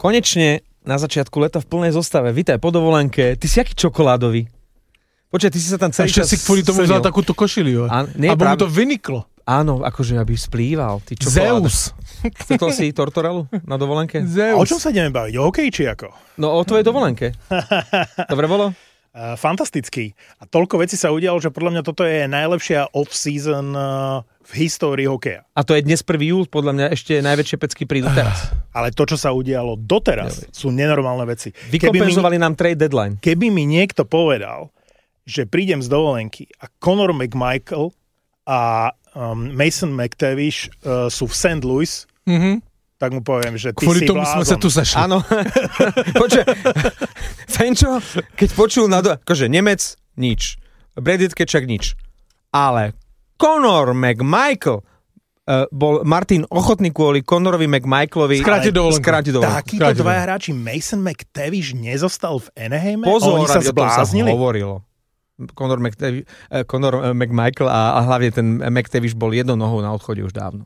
Konečne na začiatku leta v plnej zostave. Vítaj po dovolenke. Ty si aký čokoládový? Počkaj, ty si sa tam celý čas... Ešte si kvôli tomu vzal takúto košili, aby mu to vyniklo. Áno, akože aby splýval. Ty Zeus. Stretol si Tortorelu na dovolenke? Zeus. A o čom sa ideme baviť? O hokeji či ako? No o tvojej dovolenke. Dobre bolo? Fantastický. A toľko vecí sa udialo, že podľa mňa toto je najlepšia off-season v histórii hokeja. A to je dnes 1. júl, podľa mňa ešte najväčšie pecky prídu teraz. Ale to, čo sa udialo doteraz, sú nenormálne veci. Vykompenzovali nám trade deadline. Keby mi niekto povedal, že prídem z dovolenky a Conor McMichael a Mason McTavish sú v St. Louis, tak mu poviem, že ty kvôli si tomu blázon. sme sa tu sešli. Áno. Počkaj, Fenčo, keď počul akože Nemec, nič. Brady Tkečak, nič. Ale Conor McMichael bol Martin ochotný kvôli Conorovi McMichaelovi skrátiť dovolenku. Takíto dvaja hráči, Mason McTavish nezostal v Anaheime? Pozor, oni sa zbláznili? Hovorilo. Conor McMichael a hlavne ten McTavish bol jednou nohou na odchode už dávno.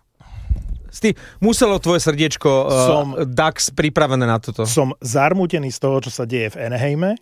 Muselo tvoje srdiečko Dax pripravené na toto. Som zarmútený z toho, čo sa deje v Anaheime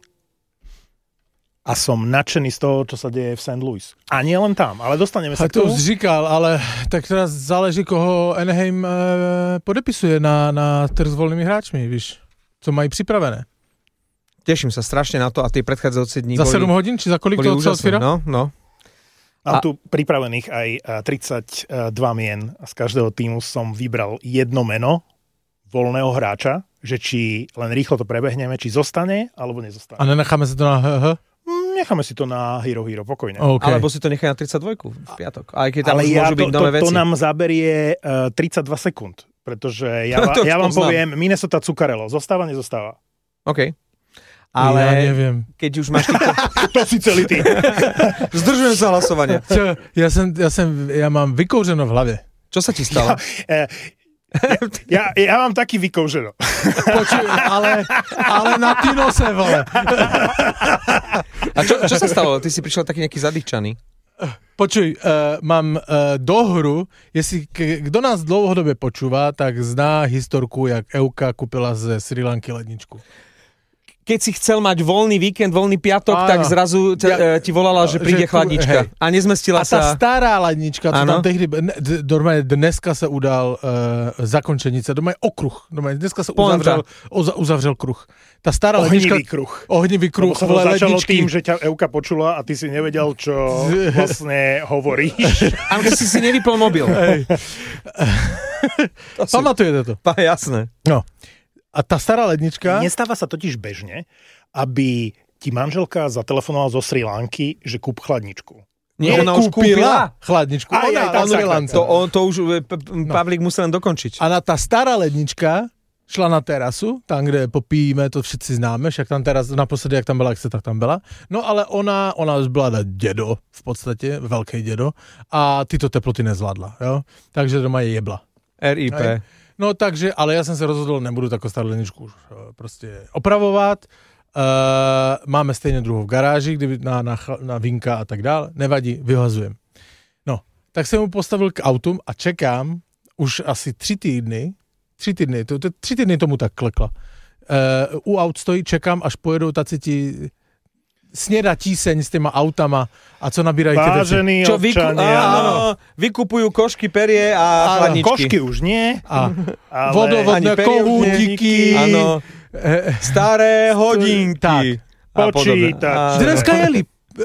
a som nadšený z toho, čo sa deje v St. Louis. A nie len tam, ale dostaneme sa k tomu. To říkal, ale tak teraz záleží, koho Anaheim podepisuje na trh s voľnými hráčmi, víš, co mají pripravené. Teším sa strašne na to a tie predchádzajúce dní za 7 hodín, či za koľko to sa otvíra? No. Mám tu pripravených aj 32 mien a z každého týmu som vybral jedno meno voľného hráča, že či len rýchlo to prebehneme, či zostane, alebo nezostane. A nenecháme sa to na Necháme si to na Hero pokojne. Okay. Alebo si to nechaj na 32 v piatok. Aj keď tam ale môžu byť nové veci. To nám zaberie 32 sekúnd, pretože ja vám poviem, Minnesota Zuccarello, zostáva, nezostáva? OK. Ale ja neviem. Keď už máš týchto... To si celý tým. Zdržujem sa hlasovanie. Ja mám vykouřeno v hlave. Čo sa ti stalo? Ja mám taký vykouřeno. Počuj, ale na ty nose, vole. A čo sa stalo? Ty si prišiel taký nejaký zadýchčaný. Počuj, mám dohru, kto nás dlouhodobě počúva, tak zná historku, jak Euka kúpila ze Sri Lanky ledničku. Keď si chcel mať voľný víkend, voľný piatok, tak zrazu ti volala, že príde chladnička. Hej. A nezmestila sa... A tá stará ladnička, co tam tehdy... Dneska sa udal zakončenice, dneska sa uzavřel kruh. Tá stará lednička... Ohnivý kruh. Lebo sa začalo tým, že ťa Euka počula a ty si nevedel, čo vlastne hovoríš. A ty si nevypol mobil. Pamatujete to? Jasné. No. A tá stará lednička... Nestáva sa totiž bežne, aby ti manželka zatelefonovala zo Sri Lanky, že kúp chladničku. Nie, ona už kúpila chladničku. To už Pavlík musel len dokončiť. A tá stará lednička šla na terasu, tam, kde popijeme, to všetci známe, však tam teraz naposledy, jak tam byla, jak se tak tam byla. No ale ona už byla dedo, v podstate, veľký dedo, a tyto teploty nezvládla, jo? Takže doma je jebla. RIP. Hej. No takže, ale ja som sa rozhodol, nebudu takú starú ledničku už proste opravovať. Máme stejne druhú v garáži, kde na vinka a tak dále. Nevadí, vyhazujem. No, tak som mu postavil k autu a čekám už asi 3 týdny, 3 týdny tomu tak klekla. U aut stojí, čekám, až pojedou taci ti snieda tíseň s týma autama a co nabírajú tie veci. Vážení občania. Vykupujú košky, perie a chladničky. Košky už nie. A vodovodné kohútiky. Áno. Staré hodinky. Počítač. Dneska jeli.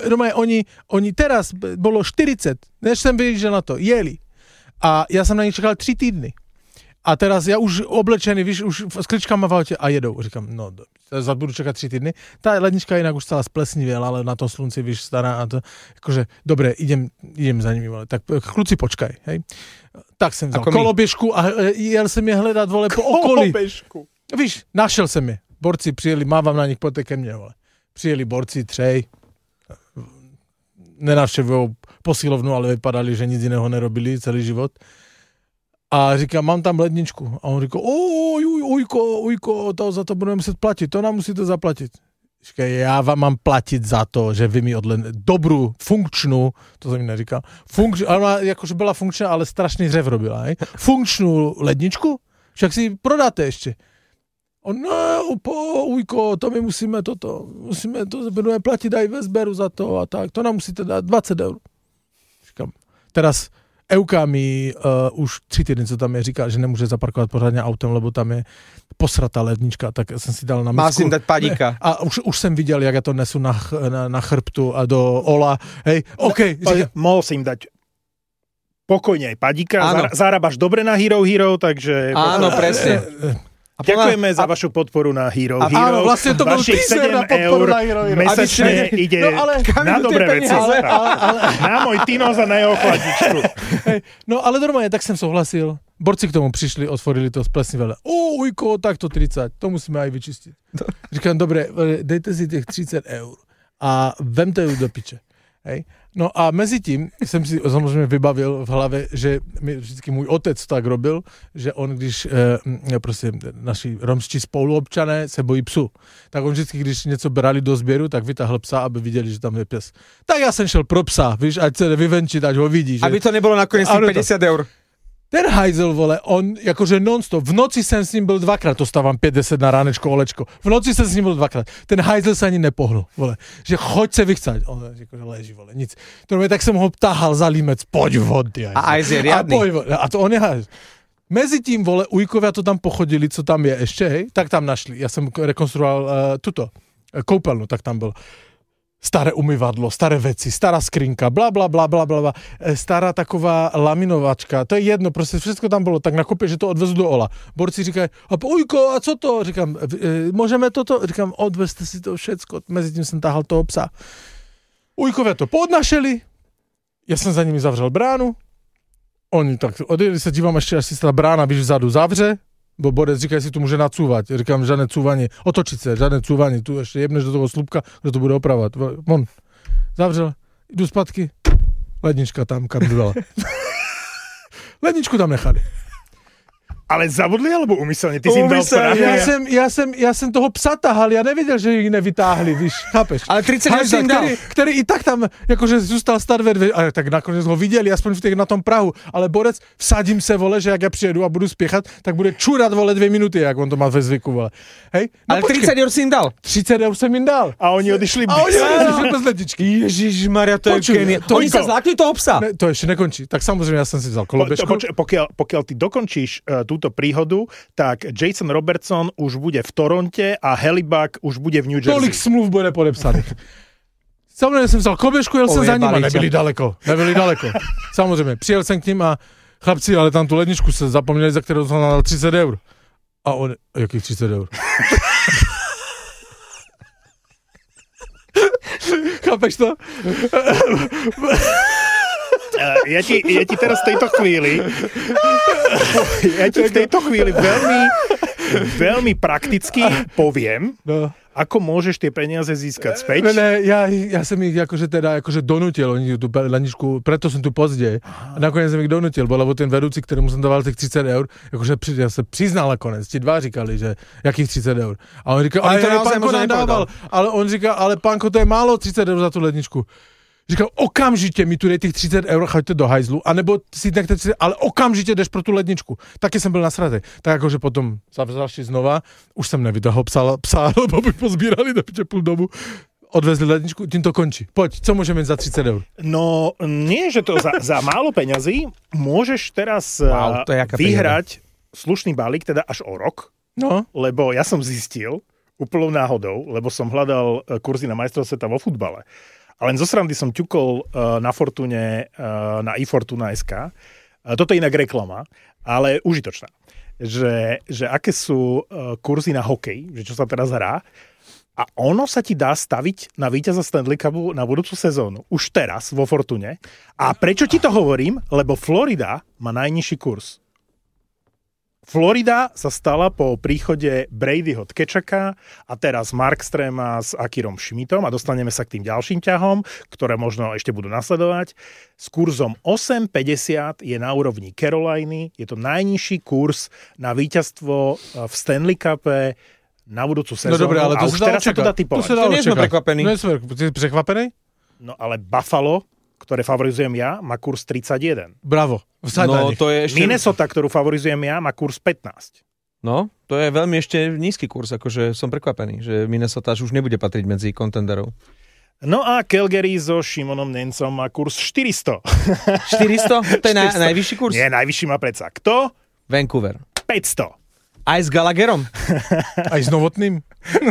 Oni teraz bolo 40. Než som vyšiel na to. Jeli. A ja som na nich čakal 3 týdny. A teraz ja už oblečený, víš, už s kličkama v aute a jedou. Říkám, no, budu čakať 3 týdny. Tá lednička inak už celá splesnivěla, ale na tom slunci, víš, stará a to, akože, dobre, idem za nimi, vole. Tak kluci, počkaj, hej. Tak som vzal koloběžku a jel som je hledat, vole, po okolí. Koloběžku. Víš, našel som je. Borci přijeli, mávam na nich, poďte ke mne, vole. Přijeli borci, 3. Nenavštevujú posilovnu, ale vypadali, že nic iného nerobili celý život. A říkám, mám tam ledničku. A on říká, ujko, to za to budeme muset platit, to nám musíte zaplatit. Říká, já vám mám platit za to, že vy mi dobrú, funkčnú, to som mi neříkal, ona jakože byla funkčná, ale strašný řev robila, hej? Funkčnú ledničku? Však si prodáte ešte. Ujko, to my musíme budeme platiť aj zberu za to a tak, to nám musíte dať 20 eur. Říkám, teraz Euka mi už 3 týdny, co tam je, říká, že nemůže zaparkovat pořádně autem, lebo tam je posratá lednička, tak jsem si dal na misku. Má si dať padíka. A už jsem viděl, jak ja to nesu na chrbtu a do Ola. Hej, OK. Mohol si im dať pokojne aj padíka, zarábaš dobre na Hero, takže... Áno, presne. Ďakujeme za vašu podporu na Hero. Áno, vlastne to bol teaser na podporu na Hero. Mesačne ide na dobré veci. Na môj Tinos a na jeho chladničku. No ale normálne, tak som souhlasil. Borci k tomu prišli, otvorili to, splesni veľa. Ujko, takto 30, to musíme aj vyčistiť. Říkám, dobre, dejte si těch 30 eur a vemte ju do piče. Hej. No a mezi tím jsem si samozřejmě vybavil v hlavě, že mi vždycky můj otec tak robil, že on, když prostě naši romští spoluobčané se bojí psu, tak on vždycky, když něco brali do sběru, tak vytáhl psa, aby viděli, že tam je pes. Tak já jsem šel pro psa, víš, ať se vyvenčit, ať ho vidí. Že... Aby to nebylo nakonec 50 eur. Ten hajzel, vole, on jakože non-stop. V noci jsem s ním byl dvakrát, to stávám 50 na ránečko, olečko. V noci jsem s ním byl dvakrát. Ten hajzel se ani nepohnul, vole. Že choď se vychcať. On jakože leží, vole, nic. Tak jsem ho táhal za límec, poď vody. A aj je riadný. A to on je hajzel. Mezi tím, vole, ujkovia to tam pochodili, co tam je ještě, hej, tak tam našli. Já jsem rekonstruoval koupelnu, tak tam byl. Staré umyvadlo, staré veci, stará skrinka, bla, bla, bla, bla, bla, stará taková laminovačka, to je jedno, prostě všechno tam bylo tak nakopě, že to odvezu do Ola. Borci říkají, Ujko, a co to? Říkám, můžeme toto? Říkám, odvezte si to všecko. Mezi tím jsem táhal toho psa. Ujkovia to podnašeli, já jsem za nimi zavřel bránu, oni tak odjeli se, dívám ještě, až si ta brána, víš, vzadu zavře, bo Borec říká, jestli tu může nacúvať. Říkám, žádné cúvanie, otočiť sa, žádné cúvanie, tu ešte jebneš do toho slupka, kdo to bude opravovať. Von, zavřel, jdu zpátky, lednička tam, kam dala. Ledničku tam nechali. Ale zabudli, alebo umyselne? Ty si im dal práve? Ja som toho psa tahal, ja nevedel, že ich nevytáhli, víš, chápeš? Ale 30 eur si im dal. Ktorý i tak tam, akože zústal starver, ale tak nakoniec ho videli, aspoň na tom Prahu, ale Borec, vsadím se, vole, že jak ja prijedu a budu spiechať, tak bude čúrať, vole, 2 minúty, jak on to má ve zvyku, vole. Hej? No, ale počkej. 30 eur si im dal. 30 eur som im dal. A oni odišli bez letičky. Ježišmaria, to je génia. Oni sa zlákli toho psa. To ešte nekončí. Tak samozrejme, ja som si vzal kolobežku. Pokiaľ ty dokončíš túto príhodu, tak Jason Robertson už bude v Toronte a Helibak už bude v New Jersey. Tolik smluv bude podepsaných. Samozrejme, som vzal kobežku, jel som za ním a nebyli daleko. Samozrejme, přijel som k ním a chlapci, ale tam tú ledničku sa zapomínali, za ktorú som dal 30 eur. A on, jakých 30 eur? Chápeš to? Ja ti teraz v tejto chvíli veľmi prakticky poviem, ako môžeš tie peniaze získať späť. Ne, ja som ich akože donutil, oni tú laničku, preto som tu později. A nakoniec som ich donutil, lebo ten vedúci, ktorému som dával tých 30 eur, akože ja sa priznal nakoniec, ti dva říkali, že jakých 30 eur. A on říkal, ale to je pánko nadával. Ale on říkal, ale pánko, to je málo 30 eur za tú ledničku. Říkal, okamžite mi tu dej tých 30 eur, choďte do hajzlu, anebo si nechte 30, ale okamžite jdeš pro tú ledničku. Taky som byl nasratý. Tak akože potom zavřelši znova, už som nevydahol psa, lebo by pozbírali do piče půl dobu, odvezli ledničku, tím to končí. Poď, co môžeme za 30 eur? No, nie, že to za málo peňazí môžeš teraz vyhrať slušný balík, teda až o rok, lebo ja som zistil úplnou náhodou, lebo som hľadal kurzy na majstrovstvá sveta vo futbale. A len zo srandy som ťukol na Fortune, na iFortuna.sk. Toto je inak reklama, ale užitočná. Že aké sú kurzy na hokej, že čo sa teraz hrá. A ono sa ti dá staviť na víťaza Stanley Cupu na budúcu sezónu. Už teraz vo Fortune. A prečo ti to hovorím? Lebo Florida má najnižší kurz. Florida sa stala po príchode Bradyho Tkečaka a teraz Markstrema s Akirom Schmidtom a dostaneme sa k tým ďalším ťahom, ktoré možno ešte budú nasledovať. S kurzom 8,50 je na úrovni Caroliny. Je to najnižší kurz na víťazstvo v Stanley Cupe na budúcu sezónu. No dobre, ale to a už teraz sa to dá typovať. To nie sme prekvapení. Ty prekvapený? No ale Buffalo, ktoré favorizujem ja, má kurz 31. Bravo. No, to je ešte... Minnesota, ktorú favorizujem ja, má kurz 15. No, to je veľmi ešte nízky kurz, akože som prekvapený, že Minnesota už nebude patriť medzi kontenderov. No a Calgary so Šimonom Nemcom má kurz 400. 400? To je najvyšší kurz? Nie, najvyšší má predsa. Kto? Vancouver. 500. Aj s Gallagherom? Aj s Novotným?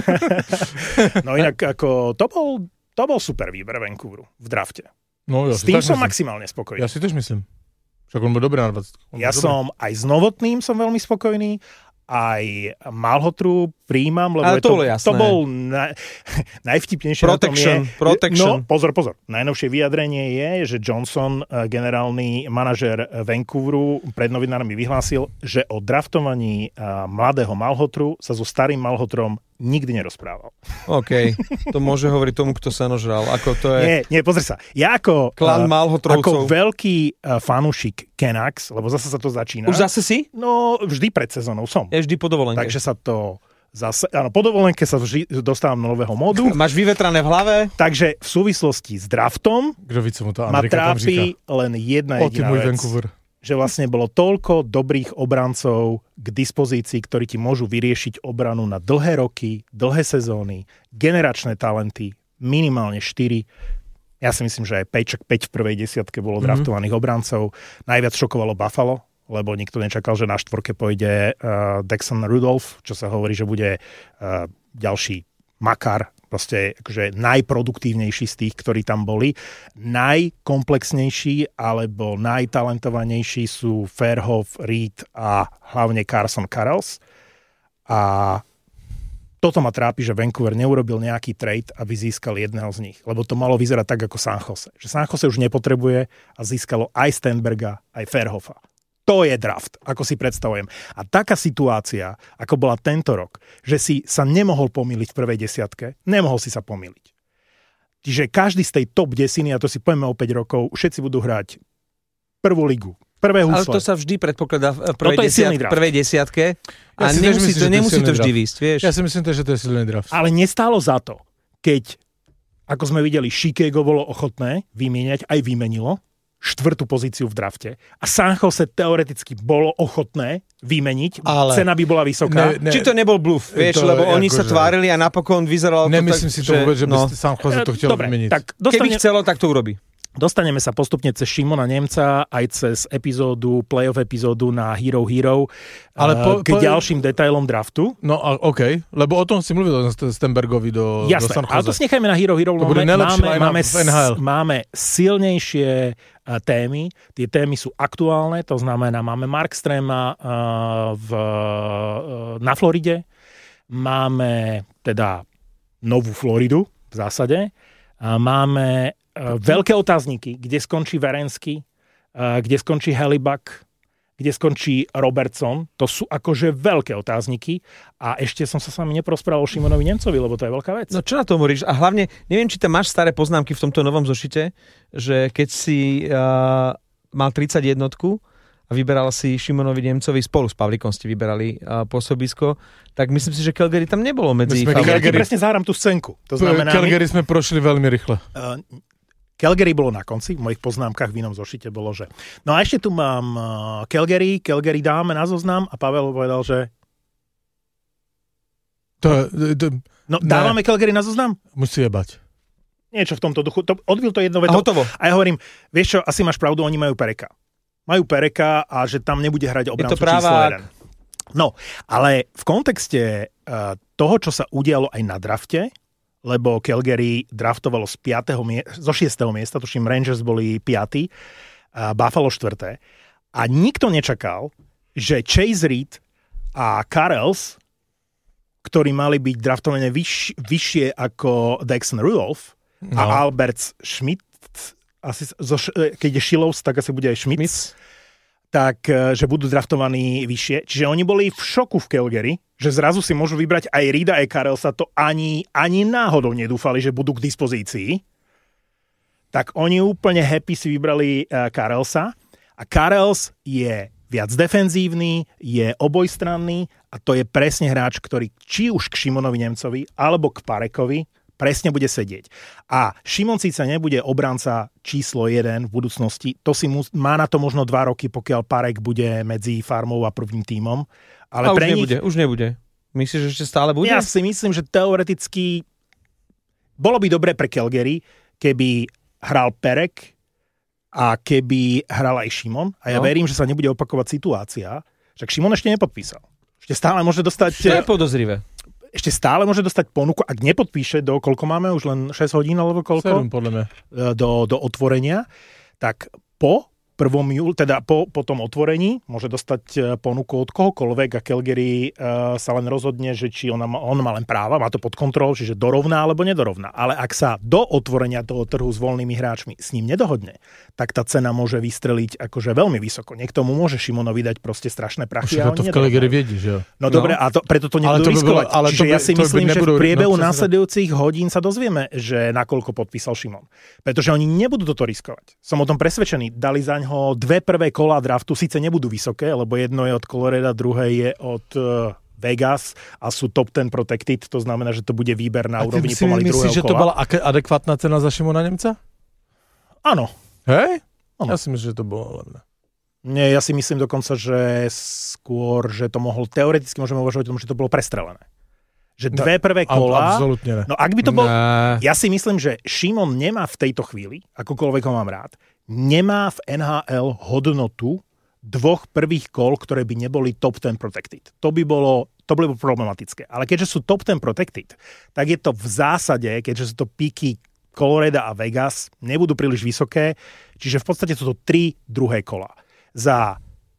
No inak ako to bol super výber Vancouveru v drafte. No, S tým som maximálne spokojný. Ja si tiež myslím. Však on bol dobrý na 20. Som aj s Novotným som veľmi spokojný, aj Malhotru príjmam, lebo to bol najvtipnejšie Protection. No, pozor. Najnovšie vyjadrenie je, že Johnson, generálny manažér Vancouveru, pred novinármi vyhlásil, že o draftovaní mladého Malhotru sa so starým Malhotrom nikdy nerozprával. OK, to môže hovoriť tomu, kto sa nožral. Ako to je... Nie, pozri sa. Ja ako veľký fanúšik Canucks, lebo zase sa to začína. Už zase si? No, vždy pred sezónou som. Je vždy po dovolenke. Takže sa to zase... Áno, po dovolenke sa vždy dostávam do nového módu. Máš vyvetrané v hlave? Takže v súvislosti s draftom ma trápi len jedna jediná vec. Vancouver. Že vlastne bolo toľko dobrých obrancov k dispozícii, ktorí ti môžu vyriešiť obranu na dlhé roky, dlhé sezóny, generačné talenty, minimálne 4. Ja si myslím, že aj 5 v prvej desiatke bolo draftovaných obrancov. Najviac šokovalo Buffalo, lebo nikto nečakal, že na štvorke pôjde Dexon Rudolph, čo sa hovorí, že bude ďalší makar, proste akože najproduktívnejší z tých, ktorí tam boli. Najkomplexnejší alebo najtalentovanejší sú Fairhoff, Reed a hlavne Carson Karels. A toto ma trápi, že Vancouver neurobil nejaký trade, aby získal jedného z nich. Lebo to malo vyzerať tak ako San Jose. Že San Jose už nepotrebuje a získalo aj Stenberga, aj Fairhoffa. To je draft, ako si predstavujem. A taká situácia, ako bola tento rok, že si sa nemohol pomýliť v prvej desiatke, nemohol si sa pomýliť. Čiže každý z tej top desiny, a to si povieme o 5 rokov, všetci budú hrať prvú ligu, prvé husle. Ale to sa vždy predpokladá v prvej desiatke a nemusí to vždy výsť, vieš. Ja si myslím, že to je silný draft. Ale nestálo za to, keď, ako sme videli, Chicago bolo ochotné vymieňať, aj vymenilo, 4. pozíciu v drafte. A San Jose teoreticky bolo ochotné vymeniť, ale cena by bola vysoká. Či to nebol bluff, vieš, lebo oni sa tvárili a napokon vyzeralo to tak, nemyslím si to vôbec, že by San Jose to chcel vymeniť. Keby chcelo, tak to urobí. Dostaneme sa postupne cez Šimona Nemca aj cez playoff epizódu na Hero ale k ďalším detailom draftu. No OK, lebo o tom si mluvil Stenbergovi do San Jose. Ale to si nechajme na Hero. Máme silnejšie témy. Tie témy sú aktuálne, to znamená, máme Markstrema na Floride, máme teda novú Floridu v zásade, máme veľké otázniky, kde skončí Verensky, kde skončí Hellebuyck, kde skončí Robertson. To sú akože veľké otázniky. A ešte som sa s vami neprosprával o Šimonovi Nemcovi, lebo to je veľká vec. No čo na to hovoríš? A hlavne, neviem, či tam máš staré poznámky v tomto novom zošite, že keď si mal 31 a vyberal si Šimonovi Nemcovi, spolu s Pavlikom ste vyberali pôsobisko, tak myslím si, že Calgary tam nebolo medzi... Calgary presne zahrám tú scénku. To znamená, Calgary sme prošli veľmi rýchle. Calgary bolo na konci, v mojich poznámkach v inom zošite bolo, že... No a ešte tu mám Calgary dáme na zoznam a Pavel povedal, že... Dávame Calgary na zoznam? Musí jebať. Niečo v tomto duchu. Odbil to jedno veto. A ja hovorím, vieš čo, asi máš pravdu, oni majú Pereka. A že tam nebude hrať obrancu číslo 1. No, ale v kontexte toho, čo sa udialo aj na drafte, lebo Calgary draftovalo zo 6. miesta, tuším Rangers boli 5. Buffalo 4. A nikto nečakal, že Chase Reed a Karels, ktorí mali byť draftované vyššie ako Dexon Rudolph a Albert Schmidt, keď je Šilovs, tak asi bude aj Schmitz, tak, že budú draftovaní vyššie. Čiže oni boli v šoku v Calgary, že zrazu si môžu vybrať aj Reeda, aj Karelsa, to ani náhodou nedúfali, že budú k dispozícii. Tak oni úplne happy si vybrali Karelsa a Karels je viac defenzívny, je obojstranný a to je presne hráč, ktorý či už k Šimonovi Nemcovi alebo k Parekovi presne bude sedieť. A Šimon síce nebude obranca číslo 1 v budúcnosti, to si má na to možno 2 roky, pokiaľ Parek bude medzi farmou a prvým tímom. Ale už nebude. Myslíš, že ešte stále bude? Ja si myslím, že teoreticky bolo by dobre pre Calgary, keby hral Perek a keby hral aj Šimon. A ja verím, že sa nebude opakovať situácia. Však Šimon ešte nepodpísal. Ešte stále môže dostať... To je podozrivé. Ešte stále môže dostať ponuku, ak nepodpíše do koľko máme, už len 6 hodín alebo koľko? 7 podľa mňa. Do otvorenia, tak po 1. júli, teda po tom otvorení môže dostať ponuku od kohokoľvek a Calgary sa len rozhodne, že či on má len práva, má to pod kontrolou, čiže dorovná alebo nedorovná. Ale ak sa do otvorenia toho trhu s voľnými hráčmi s ním nedohodne, tak tá cena môže vystreliť akože veľmi vysoko. Niekto mu môže Šimonovi dať proste strašné prachy. A to v Calgary viedi, že jo? No dobre, a preto to nebudú riskovať. Čiže ja si myslím, že v priebehu následujúcich hodín sa dozvieme, že nakoľko podpísal Šimon. Pretože oni nebudú toto riskovať. Som o tom presvedčený. Dali zaňho 2 prvé kola draftu, síce nebudú vysoké, lebo jedno je od Colorado, druhé je od Vegas a sú top 10 protected, to znamená, že to bude výber na úrovni pomaly druhého kola. A ty myslíš, že to bola adekvátna cena za Šimona Nemca? Áno. Hej? Áno. Ja si myslím, že to bolo levné. Nie, ja si myslím dokonca, že skôr, že to mohol, teoreticky môžeme uvažovať o tom, že to bolo prestrelené. Že 2 prvé kola... Absolútne ne. No ak by to bol... Ja si myslím, že Šimon nemá v tejto chvíli, akokoľvek ho mám rád, nemá v NHL hodnotu 2 prvých kol, ktoré by neboli top 10 protected. To by bolo problematické. Ale keďže sú top 10 protected, tak je to v zásade, keďže sú to píky Colorado a Vegas, nebudú príliš vysoké, čiže v podstate sú to 3 druhé kola. Za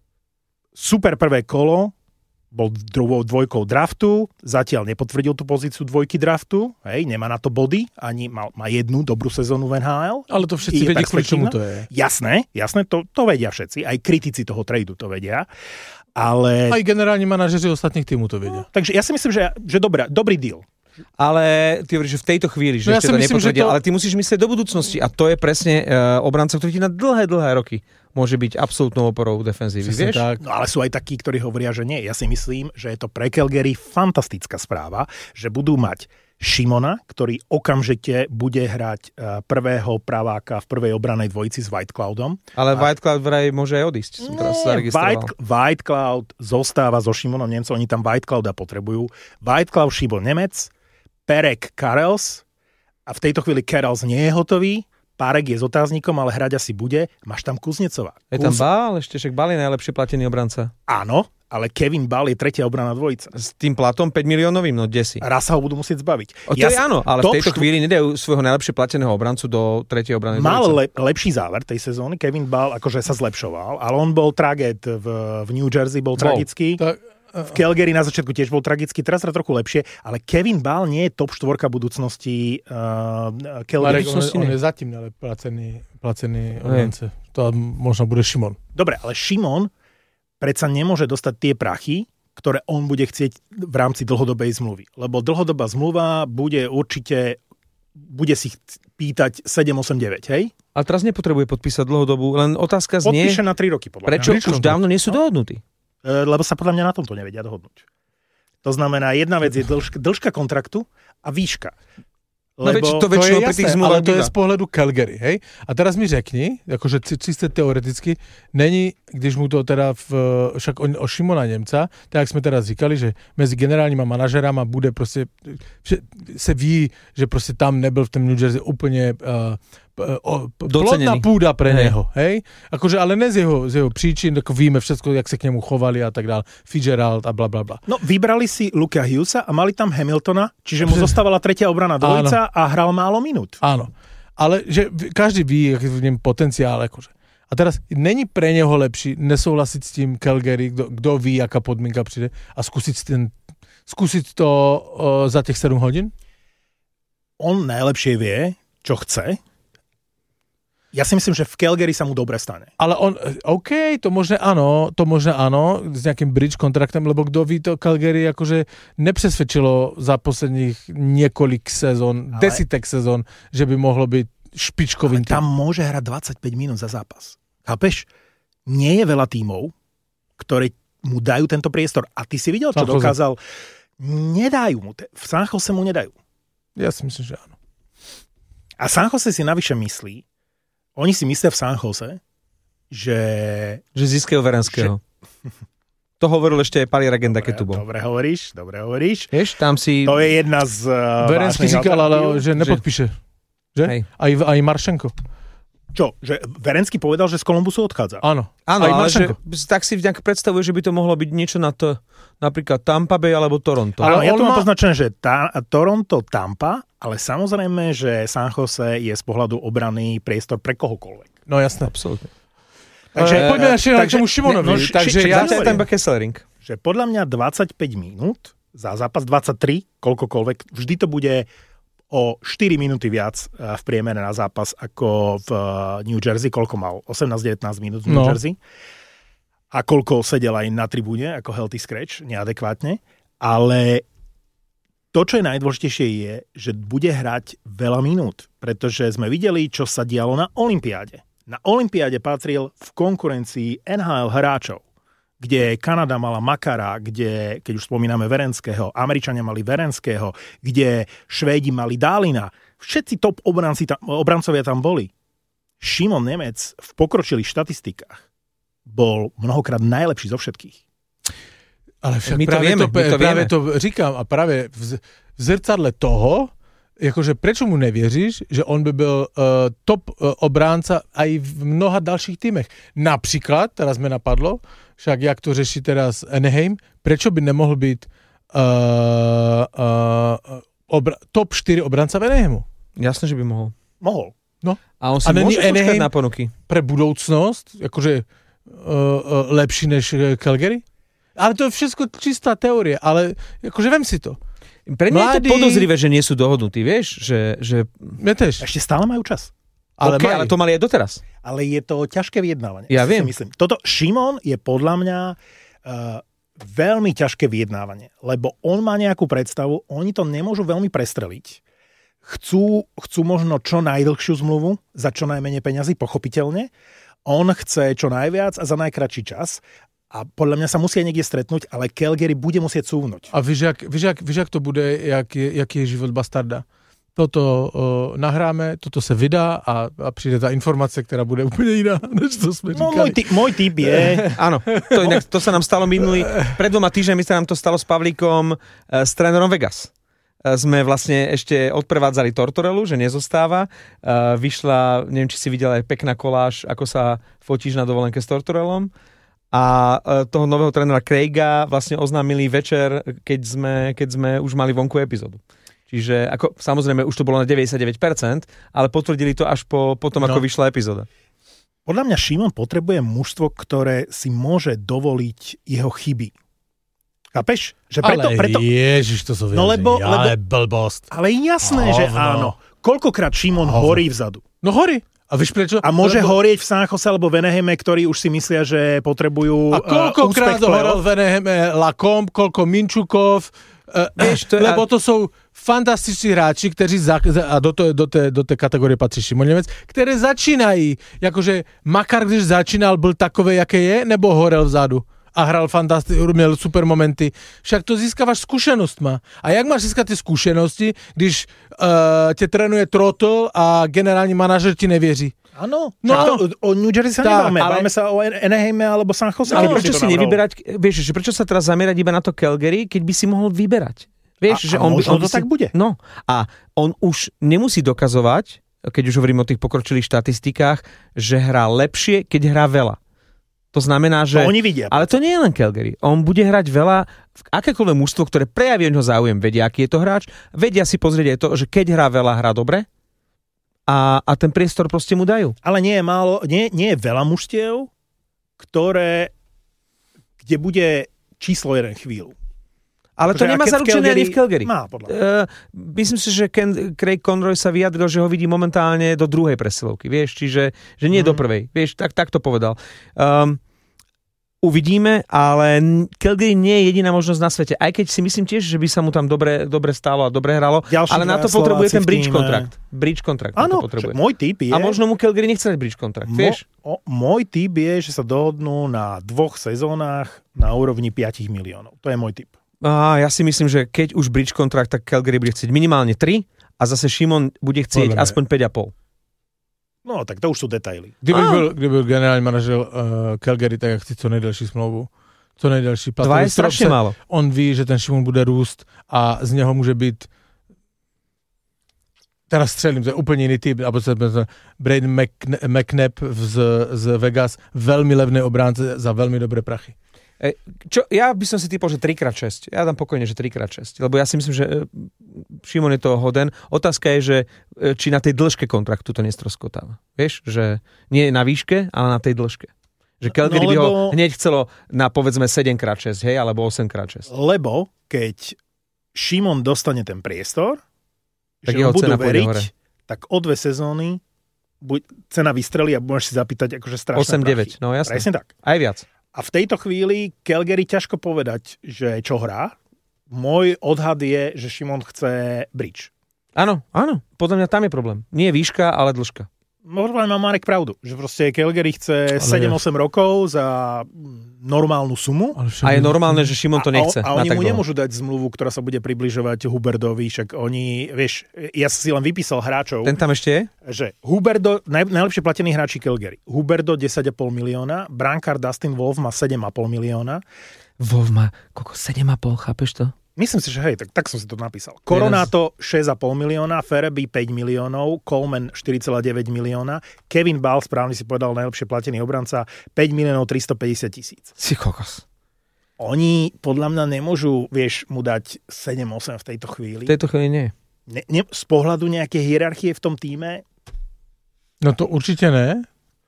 super prvé kolo bol dvojkou draftu, zatiaľ nepotvrdil tú pozíciu dvojky draftu, hej, nemá na to body, ani má jednu dobrú sezónu v NHL. Ale to všetci vedia, kvôli čomu to je. Jasné, to vedia všetci, aj kritici toho tradu to vedia, ale... Aj generálni manažeri ostatných tímov to vedia. Takže ja si myslím, že dobrý deal. Ale ty hovoríš, že v tejto chvíli, že ešte to nepotvrdil, ale ty musíš myslieť do budúcnosti a to je presne obranca, ktorý ti na dlhé roky môže byť absolútnou oporou defenzívy, vieš? Tak. No ale sú aj takí, ktorí hovoria, že nie. Ja si myslím, že je to pre Calgary fantastická správa, že budú mať Šimona, ktorý okamžite bude hrať prvého praváka v prvej obranej dvojici s Whitecloudom. Ale Whitecloud vraj môže aj odísť. Som teraz sa registroval. Whitecloud zostáva so Šimonom Nemcom, oni tam Whiteclouda potrebujú. Whitecloud, Šimon Nemec, Perek, Karels a v tejto chvíli Karels nie je hotový, Párek je s otáznikom, ale hrať asi bude. Máš tam Kuznecova. Je tam Bál, ešte však Bál je najlepšie platený obranca. Áno, ale Kevin Bál je tretia obrana dvojica. S tým platom 5 miliónovým, no desí. Raz sa ho budú musieť zbaviť. To je áno, ale v tejto chvíli nedajú svojho najlepšie plateného obrancu do tretej obrany dvojice. Mal lepší záver tej sezóny. Kevin Bál akože sa zlepšoval, ale on bol traget v New Jersey, bol tragický. V Calgary na začiatku tiež bol tragický, teraz je trochu lepšie, ale Kevin Bál nie je top 4 budúcnosti Calgary. On je zatím placený obranca. To možno bude Šimon. Dobre, ale Šimon predsa nemôže dostať tie prachy, ktoré on bude chcieť v rámci dlhodobej zmluvy. Lebo dlhodobá zmluva bude si pýtať 7, 8, 9, hej? A teraz nepotrebuje podpísať dlhodobú, len otázka znie... Podpíše na 3 roky, podľa mňa. Prečo už dávno nie sú dohodnutí? Lebo sa podľa mňa na tomto nevedia dohodnúť. To znamená, jedna vec je dĺžka kontraktu a výška. Lebo to je jasné, ale to je z pohľadu Calgary, hej? A teraz mi řekni, akože čiste teoreticky, není, když mu to teda však o Šimona Nemca, tak sme teraz říkali, že mezi generálníma manažerama bude proste, se ví, že proste tam nebyl v tom New Jersey úplne plodná púda pre neho, hej? Akože, ale ne z jeho príčin, ako víme všetko, jak sa k nemu chovali a tak dále, Fitzgerald a blablabla. No, vybrali si Luka Hughesa a mali tam Hamiltona, čiže mu zostávala tretia obrana dvojica a hral málo minút. Áno, ale že každý ví, aký v ním potenciál, akože. A teraz, není pre neho lepší nesouhlasiť s tým Calgary, kto ví, aká podmienka príde a skúsiť to za tých 7 hodín? On najlepšie vie, čo chce. Ja si myslím, že v Calgary sa mu dobre stane. Ale to možno áno, s nejakým bridge kontraktem, lebo kto ví, to Calgary akože nepřesvedčilo za posledných niekoľk sezón, desitek sezón, že by mohlo byť špičkovým tým. Tam môže hrať 25 minút za zápas. Chápeš? Nie je veľa tímov, ktorí mu dajú tento priestor. A ty si videl, čo dokázal? Nedajú mu. V San Jose mu nedajú. Ja si myslím, že áno. A San Jose si navyše myslí, oni si myslia v San Jose, že získajú Verenského. To hovoril ešte aj Pali Regenda, keď tu bol. Dobre hovoríš. Vieš, tam si... To je jedna z... Verenský říkal, ale že nepodpíše. Že? Hej. Aj Maršenko. Čo? Že Verenský povedal, že z Kolumbusu odchádza? Áno, ale že, tak si nejak predstavuje, že by to mohlo byť niečo na to, napríklad Tampa Bay alebo Toronto. Ale ja tu mám poznačené, že Toronto, Tampa, ale samozrejme, že San Jose je z pohľadu obrany priestor pre kohokoľvek. No jasné. Absolútne. Takže poďme ešte k tomu Šimonovi. Takže ja tam iba Kesselring. Že podľa mňa 25 minút za zápas, 23, koľkokoľvek, vždy to bude o 4 minúty viac v priemere na zápas ako v New Jersey, koľko mal? 18-19 minút v New Jersey. A koľko sedel aj na tribúne ako healthy scratch, neadekvátne. Ale to, čo je najdôležitejšie, je, že bude hrať veľa minút, pretože sme videli, čo sa dialo na olympiáde. Na olympiáde patril v konkurencii NHL hráčov, kde Kanada mala Makara, kde, keď už spomíname Verenského, Američania mali Verenského, kde Švédi mali Dálina. Všetci top obrancovia tam boli. Šimon Nemec v pokročilých štatistikách bol mnohokrát najlepší zo všetkých. Ale však práve to říkám a práve v zrcadle toho, jakože prečo mu nevěříš, že on by byl top obránca aj v mnoha dalších týmech. Například, teraz mi napadlo, však jak to řeší teraz Anaheim, prečo by nemohl být top 4 obránca v Anaheimu? Jasné, že by mohol. Mohol. No. A on si môže počkať na ponuky. Pre budoucnosť, jakože lepší než Calgary? Ale to je všetko čistá teória, ale jakože vem si to. Pre mňa je to podozrivé, že nie sú dohodnutí, vieš? Že... Ja tež. Ešte stále majú čas. Ale to mali aj doteraz. Ale je to ťažké vyjednávanie. Ja viem. Myslím. Toto Šimon je podľa mňa veľmi ťažké vyjednávanie, lebo on má nejakú predstavu, oni to nemôžu veľmi prestreliť. Chcú možno čo najdlhšiu zmluvu za čo najmenej peňazí, pochopiteľne. On chce čo najviac a za najkratší čas. A podľa mňa sa musia niekde stretnúť, ale Calgary bude musieť cúvnuť. A víš, jak to bude, jaký je život bastarda? Toto nahráme, toto se vydá a přijde ta informace, která bude úplně jiná, než to jsme říkali. Môj tip je... Áno, to sa nám stalo pred 2 týždňami sa nám to stalo s Pavlíkom, s trénerom Vegas. Sme vlastne ešte odprevádzali Tortorelu, že nezostáva. Vyšla, neviem, či si videl aj pekná koláž, ako sa fotíš na dovolenke s Tortorelom. A toho nového trénera Craiga vlastne oznámili večer, keď sme už mali vonku epizódu. Čiže samozrejme už to bolo na 99%, ale potvrdili to až potom, ako vyšla epizóda. Podľa mňa Šimon potrebuje mužstvo, ktoré si môže dovoliť jeho chyby. Chápeš? Že preto... Ježiš, to sú ale blbosť. Ale jasné, že áno. Koľkokrát Šimon horí vzadu? No horí. A víš prečo? A môže horieť v San Jose alebo v Anaheime, ktorí už si myslia, že potrebujú úspech. A koľkokrát horel v Anaheime Lacombe, koľko Minčukov, lebo to sú fantastiční hráči, kteří a do té kategorie patří Šimon Nemec, které začínají, jakože Makar, když začínal, byl takovej, jaké je, nebo horel vzadu? A hral měl super momenty. Však to získávaš zkušenostma. A jak máš získat ty zkušenosti, když tě trénuje Trotl a generální manažer ti nevěří? Áno, o New Jersey sa nebáme. Báme sa o Anaheime alebo San Jose. Ale prečo si nevyberať, vieš, že prečo sa teraz zamerať iba na to Calgary, keď by si mohol vyberať? Vieš, že on to tak bude. No, a on už nemusí dokazovať, keď už hovorím o tých pokročilých štatistikách, že hrá lepšie, keď hrá veľa. To znamená, že... To oni vidia. Ale to nie je len Calgary. On bude hrať veľa v akékoľvek mužstvo, ktoré prejaví o ňo záujem, vedia, aký je to hráč, vedia si pozrieť aj to, že keď hrá veľa, hrá dobre a ten priestor proste mu dajú. Ale nie je málo, nie je veľa mužstiev, kde bude číslo 1 chvíľu. Ale to nemá zaručené ani v Calgary. Má, myslím si, že Craig Conroy sa vyjadril, že ho vidí momentálne do druhej presilovky, vieš, čiže že nie do prvej, vieš, tak to povedal. Uvidíme, ale Calgary nie je jediná možnosť na svete, aj keď si myslím tiež, že by sa mu tam dobre stálo a dobre hralo, ale na to potrebuje ten bridge kontrakt. Bridge kontrakt. Áno, môj tip je... A možno mu Calgary nechce dať bridge kontrakt, vieš? Môj tip je, že sa dohodnú na 2 sezónach na úrovni 5 miliónov. To je môj tip. Ja si myslím, že keď už bridge kontrakt, tak Calgary bude chcieť minimálne 3 a zase Šimon bude chcieť aspoň 5,5. No, tak to už sú detaily. Kdyby byl generální manažer Calgary, tak jak chci co nejdelší smlouvu. Co nejdelší platový. 2 je strašne málo. On ví, že ten Šimon bude růst a z něho může být teraz střelím, to je úplně jiný typ, a Braden McNabb z Vegas, veľmi levný obránce za veľmi dobré prachy. Ja by som si typol, že 3x6. Ja dám pokojne, že 3x6. Lebo ja si myslím, že Šimon je toho hoden. Otázka je, že či na tej dĺžke kontraktu to nestroskotáva. Vieš, že nie na výške, ale na tej dĺžke. Že Calgary by ho hneď chcelo na povedzme 7x6, hej, alebo 8x6. Lebo keď Šimon dostane ten priestor, tak že ho budú veriť, tak o 2 sezóny cena vystrelí a môžeš si zapýtať akože strašné 8-9, no jasne. Presne tak. Aj viac. A v tejto chvíli Calgary ťažko povedať, že čo hrá. Môj odhad je, že Šimon chce bridge. Áno. Podľa mňa tam je problém. Nie výška, ale dĺžka. Možno má Marek pravdu, že proste Calgary chce 7-8 rokov za normálnu sumu. A je normálne, že Šimon to nechce. A oni mu nemôžu dať zmluvu, ktorá sa bude približovať Huberdovi, však oni, vieš, ja si len vypísal hráčov. Ten tam ešte je? Že Huberdo, najlepšie platení hráči Calgary. Huberdo 10,5 milióna, brankár Dustin Wolf má 7,5 milióna. Wolf má 7,5, chápeš to? Myslím si, že hej, tak som si to napísal. Coronato 6,5 milióna, Fereby 5 miliónov, Coleman 4,9 milióna, Kevin Ball, správne si povedal, najlepšie platený obranca, 5 miliónov 350 000. Si kokos. Oni podľa mňa nemôžu, vieš, mu dať 7-8 v tejto chvíli. V tejto chvíli nie. Z pohľadu nejaké hierarchie v tom týme? No to určite ne.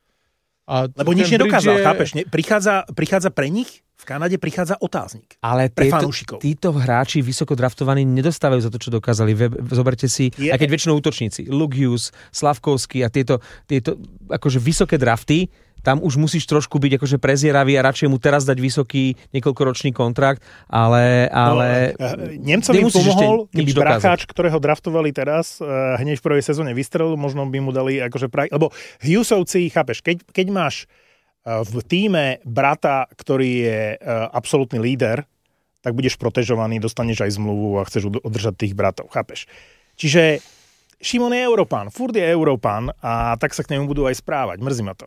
Lebo nič nedokázal, chápeš? Prichádza pre nich, v Kanade prichádza otáznik. Ale títo hráči vysoko draftovaní nedostávajú za to, čo dokázali. Zoberte si, aj keď väčšinou útočníci, Luke Hughes, Slavkovský a tieto akože vysoké drafty, tam už musíš trošku byť akože prezieravý a radšej mu teraz dať vysoký niekoľkoročný kontrakt, ale Nemcom im pomohol, keď bracháč, ktorého draftovali teraz, hneď v prvej sezóne vystrelil, možno by mu dali akože lebo Hughesovci, chápeš, keď máš v tíme brata, ktorý je absolútny líder, tak budeš protežovaný, dostaneš aj zmluvu a chceš udržať tých bratov, chápeš. Čiže Šimon je Európán, furt je Európán a tak sa k nemu budú aj správať, mrzí ma to.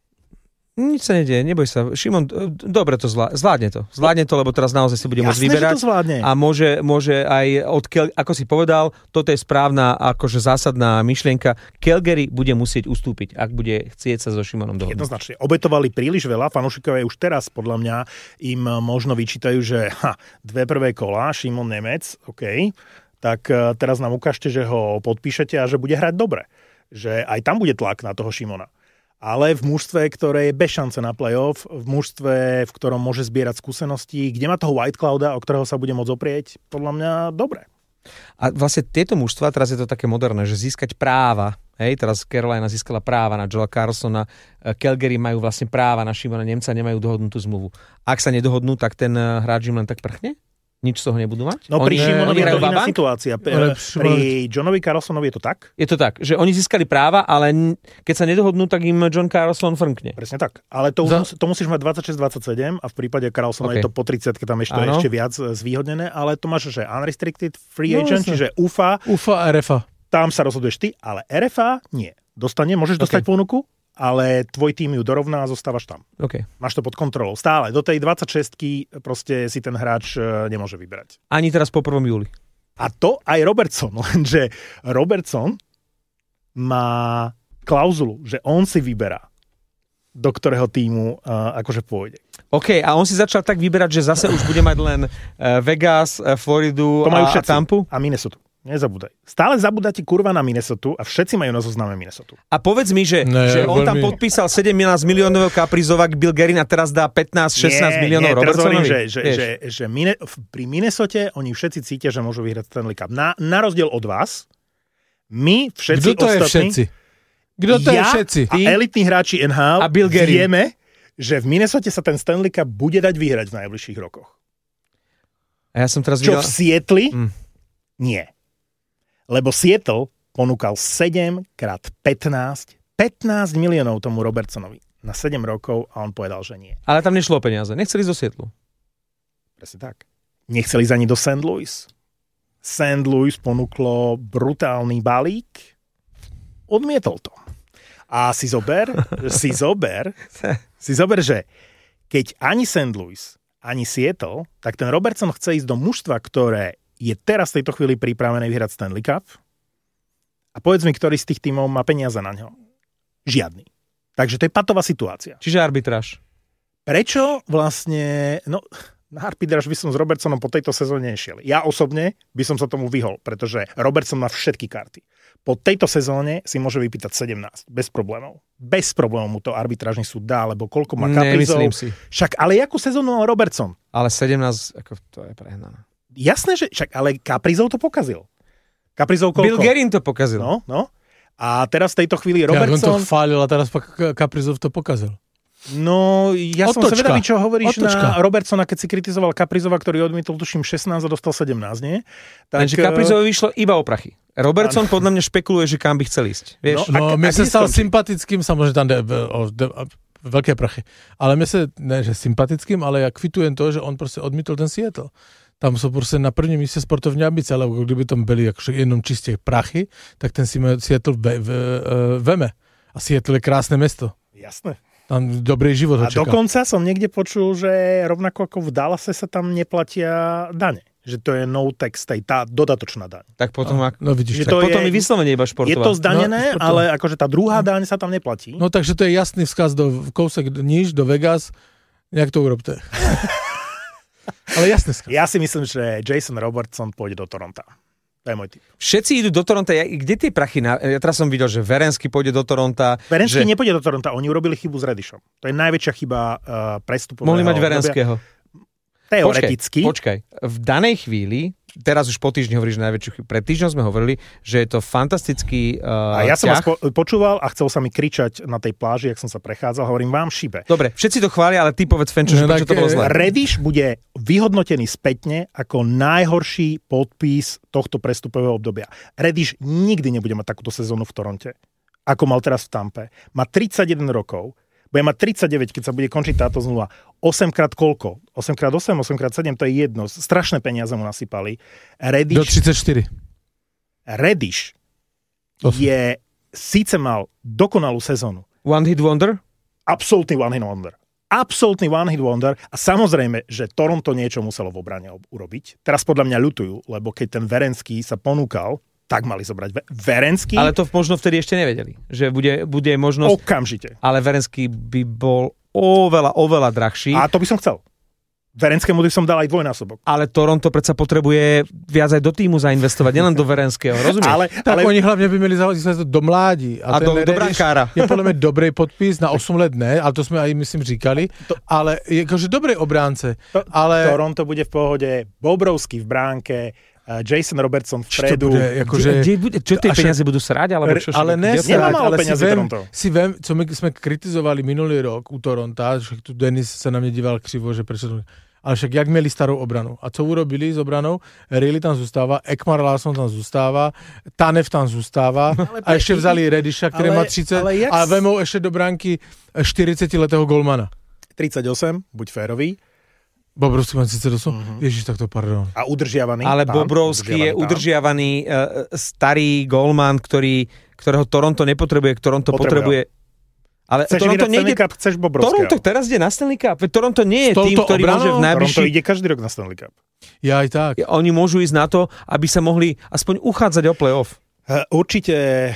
Nič sa nedieje, neboj sa. Šimon, dobre to zvládne to. Zvládne to, lebo teraz naozaj si bude môcť vyberať. A môže aj ako si povedal, toto je správna, akože zásadná myšlienka. Calgary bude musieť ustúpiť, ak bude chcieť sa so Šimonom dohodnúť. Jednoznačne. Obetovali príliš veľa, fanúšikovia už teraz, podľa mňa, im možno vyčítajú, že 2 prvé kola, Šimon Nemec, OK, tak teraz nám ukážte, že ho podpíšete a že bude hrať dobre. Že aj tam bude tlak na toho Šimona. Ale v mužstve, ktoré je bez šance na play-off, v mužstve, v ktorom môže zbierať skúsenosti, kde má toho White Clouda, o ktorého sa bude môcť oprieť, podľa mňa dobre. A vlastne tieto mužstva, teraz je to také moderné, že získať práva, hej, teraz Carolina získala práva na Joela Carlsona, Calgary majú vlastne práva na Šimona Nemca, nemajú dohodnutú zmluvu. Ak sa nedohodnú, tak ten hráč im len tak prchne? Nič z toho nebudú mať? No pri Šimonovi je to iná situácia. Pri Johnovi Carlsonovi je to tak? Je to tak, že oni získali práva, ale keď sa nedohodnú, tak im John Carlson frnkne. Presne tak. Ale to musíš mať 26-27 a v prípade Carlsona je to po 30, keď tam ešte viac zvýhodnené, ale to máš, že unrestricted free agent, čiže UFA a RFA. Tam sa rozhoduješ ty, ale RFA nie. Môžeš dostať ponuku, ale tvoj tým ju dorovná a zostávaš tam. Okay. Máš to pod kontrolou. Stále. Do tej 26-ky proste si ten hráč nemôže vyberať. Ani teraz po 1. júli. A to aj Robertson. Lenže Robertson má klauzulu, že on si vyberá, do ktorého týmu akože pôjde. OK, a on si začal tak vyberať, že zase už bude mať len Vegas, Floridu a Tampu? A Minnesota. Nezabúdaj. Stále zabudáte kurva na Minnesota a všetci majú na zozname Minnesota. A povedz mi, že on tam podpísal 17 miliónového Kaprizovák Bill Guerin a teraz dá 15-16 miliónov Robertsonovi. Že pri Minnesote oni všetci cítia, že môžu vyhrať Stanley Cup. Na rozdiel od vás, my všetci ostatní... Kto to je všetci? A elitní hráči NHL vieme, že v Minnesote sa ten Stanley Cup bude dať vyhrať v najbližších rokoch. A ja som teraz Čo v Seattle? Nie. Lebo Seattle ponúkal 7x15 miliónov tomu Robertsonovi na 7 rokov a on povedal, že nie. Ale tam nešlo o peniaze. Nechceli ísť do Seattlu. Presne tak. Nechceli ísť ani do St. Louis. St. Louis ponúklo brutálny balík, odmietol to. A si zober, že keď ani St. Louis, ani Seattle, tak ten Robertson chce ísť do mužstva, ktoré je teraz v tejto chvíli pripravené vyhrať Stanley Cup. A povedz mi, ktorý z tých tímov má peniaze na ňo. Žiadny. Takže to je patová situácia. Čiže arbitráž. Prečo vlastne... No, na arbitráž by som s Robertsonom po tejto sezóne nešiel. Ja osobne by som sa tomu vyhol, pretože Robertson má všetky karty. Po tejto sezóne si môže vypýtať 17. Bez problémov. Bez problémov mu to arbitrážny súd dá, lebo koľko má Kaprizov. Nemyslím si. Však, ale jakú sezónu mal Robertson? Ale 17, ako to je prehnané. Jasné, že však, ale Kaprizov to pokazil. Kaprizov koľko? Bill Guerin to pokazil. No. A teraz v tejto chvíli Robertson... Ja on to chválil a teraz Kaprizov to pokazil. No, ja som sa vedavý, čo hovoríš na Robertsona, keď si kritizoval Kaprizova, ktorý odmietol, tuším, 16 a dostal 17, nie? Takže Kaprizovi vyšlo iba o prachy. Robertson podľa mňa špekuluje, že kam by chcel ísť. Vieš? No, mne sa stal sympatickým, samozrejme tam veľké prachy. Ale mne sa, ne že sympatickým, ale ja kvitujem to, že on proste odmietol ten Seattle. Tam sú proste na prvním míste sportovní ambice, ale kdyby tam byli akože jenom čisté prachy, tak ten Seattle veme. A Seattle je krásne mesto. Jasné. Tam dobrý život ho čaká. A dokonca som niekde počul, že rovnako ako v Dallase sa tam neplatia dane. Že to je no tax, tá dodatočná daň. Tak potom, vidíš, tak potom je vyslovene iba športová. Je to zdanené, ale akože tá druhá daň sa tam neplatí. No takže to je jasný vzkaz do kousek níž, do Vegas. Jak to urobte? Ale jasný skaz. Ja si myslím, že Jason Robertson pôjde do Toronta. To je môj typ. Všetci idú do Toronta. Kde tie prachy? Ja teraz som videl, že Verensky pôjde do Toronta. Verensky nepôjde do Toronta. Oni urobili chybu s Redishom. To je najväčšia chyba prestupového. Mohli mať Verenského. Teoreticky. Počkaj. V danej chvíli, teraz už po týždni hovoríš najväčšiu chybu. Pred týždňom sme hovorili, že je to fantastický a ja som vás počúval a chcel sa mi kričať na tej pláži, jak som sa prechádzal. Hovorím, vám šibe. Dobre, všetci to chvália, ale ty povedz, Fenčo, prečo to bolo zlé. Rediš bude vyhodnotený spätne ako najhorší podpis tohto prestupového obdobia. Rediš nikdy nebude mať takúto sezónu v Toronte, ako mal teraz v Tampe. Má 31 rokov. Bude mať 39, keď sa bude končiť táto zmluva. 8x koľko? 8x8, 8x7, to je jedno. Strašné peniaze mu nasypali. Do 34. Rediš je, síce mal dokonalú sezónu. One hit wonder? Absolutný one hit wonder. Absolutný one hit wonder. A samozrejme, že Toronto niečo muselo v obrane urobiť. Teraz podľa mňa ľutujú, lebo keď ten Verenský sa ponúkal, tak mali zobrať Verenský. Ale to možno vtedy ešte nevedeli, že bude možnosť... Okamžite. Ale Verenský by bol oveľa drahší. A to by som chcel. Verenskému by som dal aj dvojnásobok. Ale Toronto predsa potrebuje viac aj do týmu zainvestovať, nielen do Verenského, rozumieš? Ale oni hlavne by mali zahodiť do mládi. A do brankára. Je podľa mňa dobrý podpis, na 8 let ne, ale to sme aj myslím říkali, ale je akože dobrý obránce. Ale... Toronto bude v pohode, Bobrovský v bránke, Jason Robertson vpredu. Čo tie peniaze budú srať? Alebo čo, ale ne srať, ale si vem, co my sme kritizovali minulý rok u Toronta, že tu Denis sa na mne díval krivo, že prečo to... Ale však jak měli starou obranu. A co urobili s obranou? Riley tam zůstává, Ekmar Larsson tam zůstává, Tanev tam zůstává a ještě vzali Rediša, který má 30 a vemou ještě do bránky 40-letého golmana. 38, buď férový. Bobrovský má 38? Ježiš, tak to pardon. A udržiavaný. Ale Bobrovský je udržiavaný starý golman, ktorého Toronto nepotrebuje, Toronto potrebuje... Ale chceš Toronto nejde... Cup, chceš Bobrovského. Toronto teraz ide na Stanley Cup. Toronto nie je tým, ktorý môže v najbližší... Toronto ide každý rok na Stanley Cup. Ja aj tak. Oni môžu ísť na to, aby sa mohli aspoň uchádzať o play-off. Určite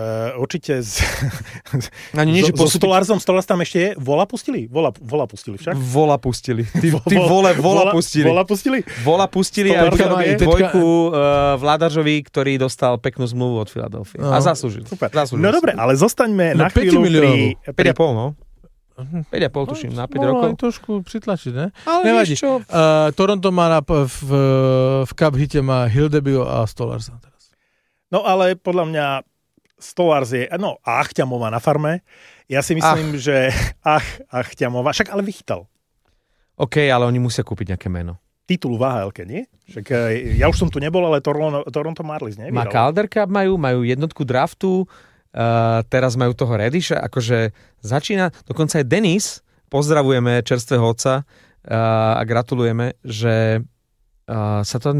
so Stolarzom tam ešte je? Vola pustili však? Vola pustili. Vola pustili. Vola pustili a dvojku Vládažovi, ktorý dostal peknú zmluvu od Filadelfie. A zaslúžil. Super. No dobre, ale zostaňme na chvíľu pri... 5,5, no. 5,5 tuším, na 5 rokov. Mohlo aj trošku pritlačiť, ne? Ale nevadí. Toronto má v cup hite má Hildebyo a Stolarza. No ale podľa mňa Stolars je, no Achťamová na farme. Ja si myslím, že Achťamová, však ale vychytal. OK, ale oni musia kúpiť nejaké meno. Titul v AHL-ke, nie? Však ja už som tu nebol, ale Toronto Marlies, nie? Má Calder Cup, majú jednotku draftu, teraz majú toho Redisha, akože začína, dokonca aj Denis, pozdravujeme čerstvého otca a gratulujeme, že sa to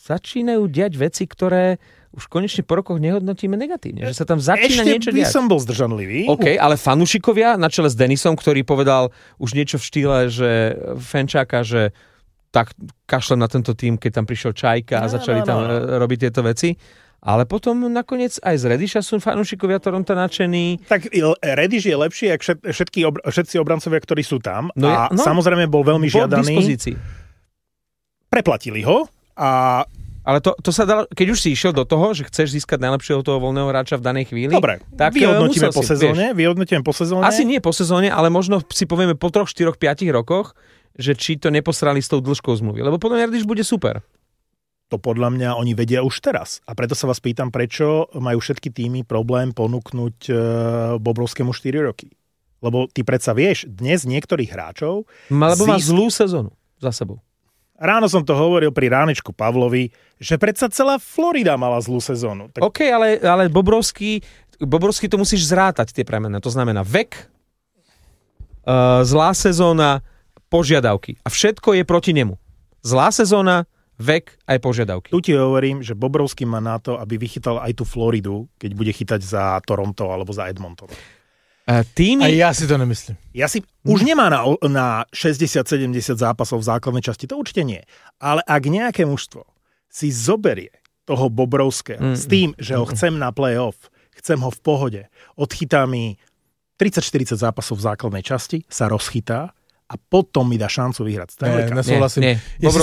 začínajú diať veci, ktoré už konečne po rokoch nehodnotíme negatívne. Že sa tam začína niečo diať. Ešte by som bol zdržanlivý. OK, ale fanúšikovia na čele s Denisom, ktorý povedal už niečo v štýle, že Fenčáka, že tak kašlem na tento tým, keď tam prišiel Čajka a začali tam robiť tieto veci. Ale potom nakoniec aj z Rediša sú fanúšikovia Toronto nadšení. Tak Rediš je lepší, ako všetci obrancovia, ktorí sú tam. Samozrejme bol veľmi žiadaný. Preplatili ho a... Ale to sa dalo, keď už si išiel do toho, že chceš získať najlepšieho toho voľného hráča v danej chvíli. Dobre, tak vyhodnotíme po sezóne. Asi nie po sezóne, ale možno si povieme po 3, 4, 5 rokoch, že či to neposrali s tou dĺžkou zmluvy. Lebo podľa mňa Rediš bude super. To podľa mňa oni vedia už teraz. A preto sa vás pýtam, prečo majú všetky týmy problém ponúknuť Bobrovskému 4 roky. Lebo ty predsa vieš, dnes niektorých hráčov... Lebo má zlú sezónu za sebou. Ráno som to hovoril pri Ránečku Pavlovi, že predsa celá Florida mala zlú sezónu. Tak... OK, ale Bobrovský to musíš zrátať, tie premené. To znamená vek, zlá sezóna, požiadavky. A všetko je proti nemu. Zlá sezóna, vek aj požiadavky. Tu ti hovorím, že Bobrovský má na to, aby vychytal aj tú Floridu, keď bude chytať za Toronto alebo za Edmonton. A ja si to nemyslím. Už nemá na 60-70 zápasov v základnej časti, to určite nie. Ale ak nejaké mužstvo si zoberie toho Bobrovského s tým, že ho chcem na play-off, chcem ho v pohode, odchytá mi 30-40 zápasov v základnej časti, sa rozchytá a potom mi dá šancu vyhrať Stanley Cup. Nie.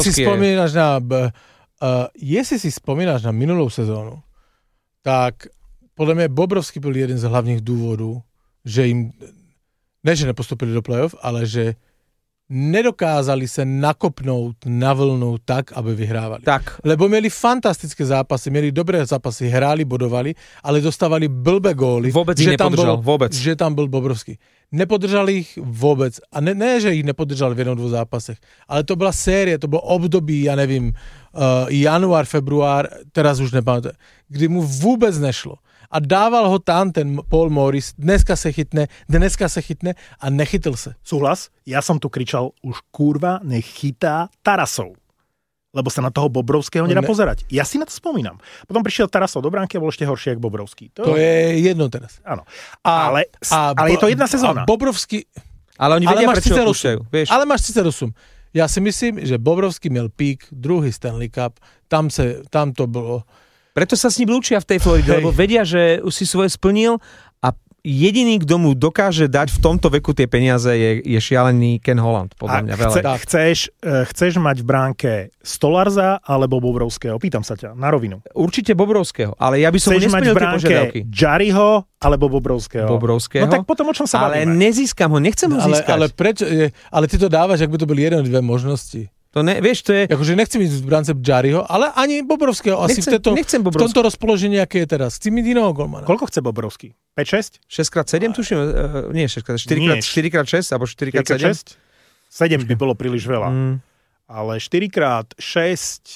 Jestli si spomínaš na minulou sezónu, tak podľa mňa Bobrovský byl jeden z hlavních dôvodov, že im, ne že nepostupili do play-off, ale že nedokázali sa nakopnúť na vlnu tak, aby vyhrávali. Tak. Lebo mieli fantastické zápasy, mieli dobré zápasy, hráli, bodovali, ale dostávali blbé góly. Vôbec ich nepodržal, vôbec. Že tam bol Bobrovský. Nepodržali ich vôbec. A ne, že ich nepodržali v 1-2 zápasech, ale to bola série, to bolo období, ja nevím, január, február, teraz už nepamätám, kdy mu vôbec nešlo. A dával ho tam ten Paul Morris, dneska sa chytne a nechytil sa. Súhlas? Ja som tu kričal, už kurva nech chytá Tarasov. Lebo sa na toho Bobrovského nedá pozerať. Ja si na to spomínam. Potom prišiel Tarasov do bránky a bol ešte horší ako Bobrovský. To je jedno teraz. Áno. Ale je to jedna sezóna. Bobrovský... Ale oni vedia, prečo ho púšťajú. Ale máš síce rozum. Ja si myslím, že Bobrovský miel pík, druhý Stanley Cup, tam to bolo... Preto sa s ním lúčia v tej Floride, lebo vedia, že už si svoje splnil a jediný, kto mu dokáže dať v tomto veku tie peniaze, je šialený Ken Holland. Podľa mňa chceš mať v bránke Stolarza alebo Bobrovského? Pýtam sa ťa, na rovinu. Určite Bobrovského, ale ja by som nesplnil tie požiadavky. Chceš mať v bránke Jarryho alebo Bobrovského? Bobrovského. No tak potom o čom sa bavíme? Ale nezískam ho, nechcem ho získať. Ale ty to dávaš, ak by to boli 1-2 možnosti. To je... Akože nechcem ísť v bránce Jarryho, ale ani Bobrovského. Asi nechcem v tomto rozpoložení, aké je teraz. Chcem ísť iného golmana. Koľko chce Bobrovský? 5-6? 6x7 tuším? Nie 6x, 4x6 alebo 4x7? 7 by bolo príliš veľa. Ale 4x6...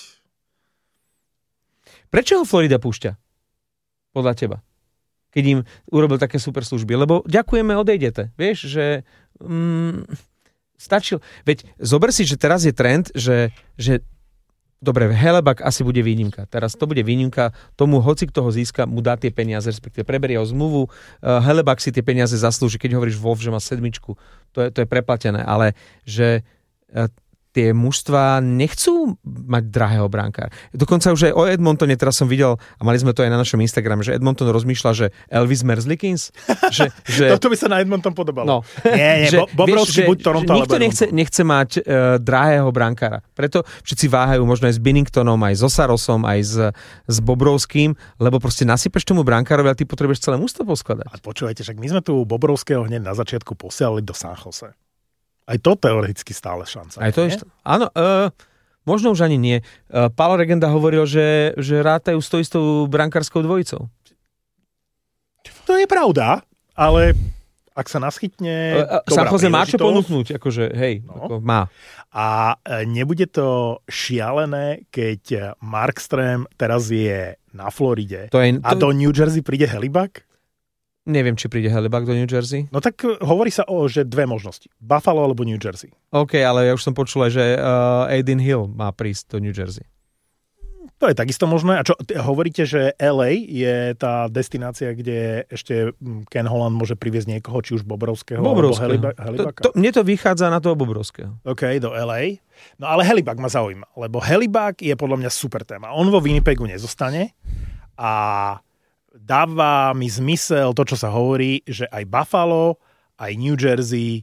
Prečo ho Florida púšťa? Podľa teba. Keď im urobil také super služby. Lebo ďakujeme, odejdete. Vieš, že... stačil. Veď zober si, že teraz je trend, že dobre, Hellebuyck asi bude výnimka. Teraz to bude výnimka, tomu hoci kto ho získa, mu dá tie peniaze, respektíve preberie ho zmluvu. Hellebuyck si tie peniaze zaslúži, keď hovoríš Wolf, že má 7, to je preplatené, ale že tie mužstva nechcú mať drahého brankára. Dokonca už aj o Edmontone, teraz som videl, a mali sme to aj na našom Instagrame, že Edmonton rozmýšľa, že Elvis Merzlikins. To by sa na Edmonton podobalo. No. Nie, Bobrovský buď Toronto, alebo nikto nechce mať drahého brankára. Preto všetci váhajú možno aj s Binningtonom, aj so Sarosom, aj s Bobrovským, lebo proste nasypeš tomu brankárovi a ty potrebuješ celé mužstvo poskladať. A počúvajte, však my sme tu Bobrovského hneď na začiatku posielali do San Jose. Aj to teoreticky stále šanca. Aj to je áno, možno už ani nie. Paolo Regenda hovoril, že rátajú s tou istou brankárskou dvojicou. To je pravda, ale ak sa naschytne... San Jose má čo ponúknuť, akože hej, ako má. A nebude to šialené, keď Markström teraz je na Floride a do New Jersey príde Hellebuyck? Neviem, či príde Hellebuyck do New Jersey. No tak hovorí sa že dve možnosti. Buffalo alebo New Jersey. OK, ale ja už som počul aj, že Aiden Hill má prísť do New Jersey. To je takisto možné. A čo, hovoríte, že LA je tá destinácia, kde ešte Ken Holland môže priviesť niekoho, či už Bobrovského. alebo Helibaka? Mne to vychádza na toho Bobrovského. OK, do LA. No ale Helibak ma zaujíma, lebo Helibak je podľa mňa super téma. On vo Winnipegu nezostane a dáva mi zmysel to, čo sa hovorí, že aj Buffalo, aj New Jersey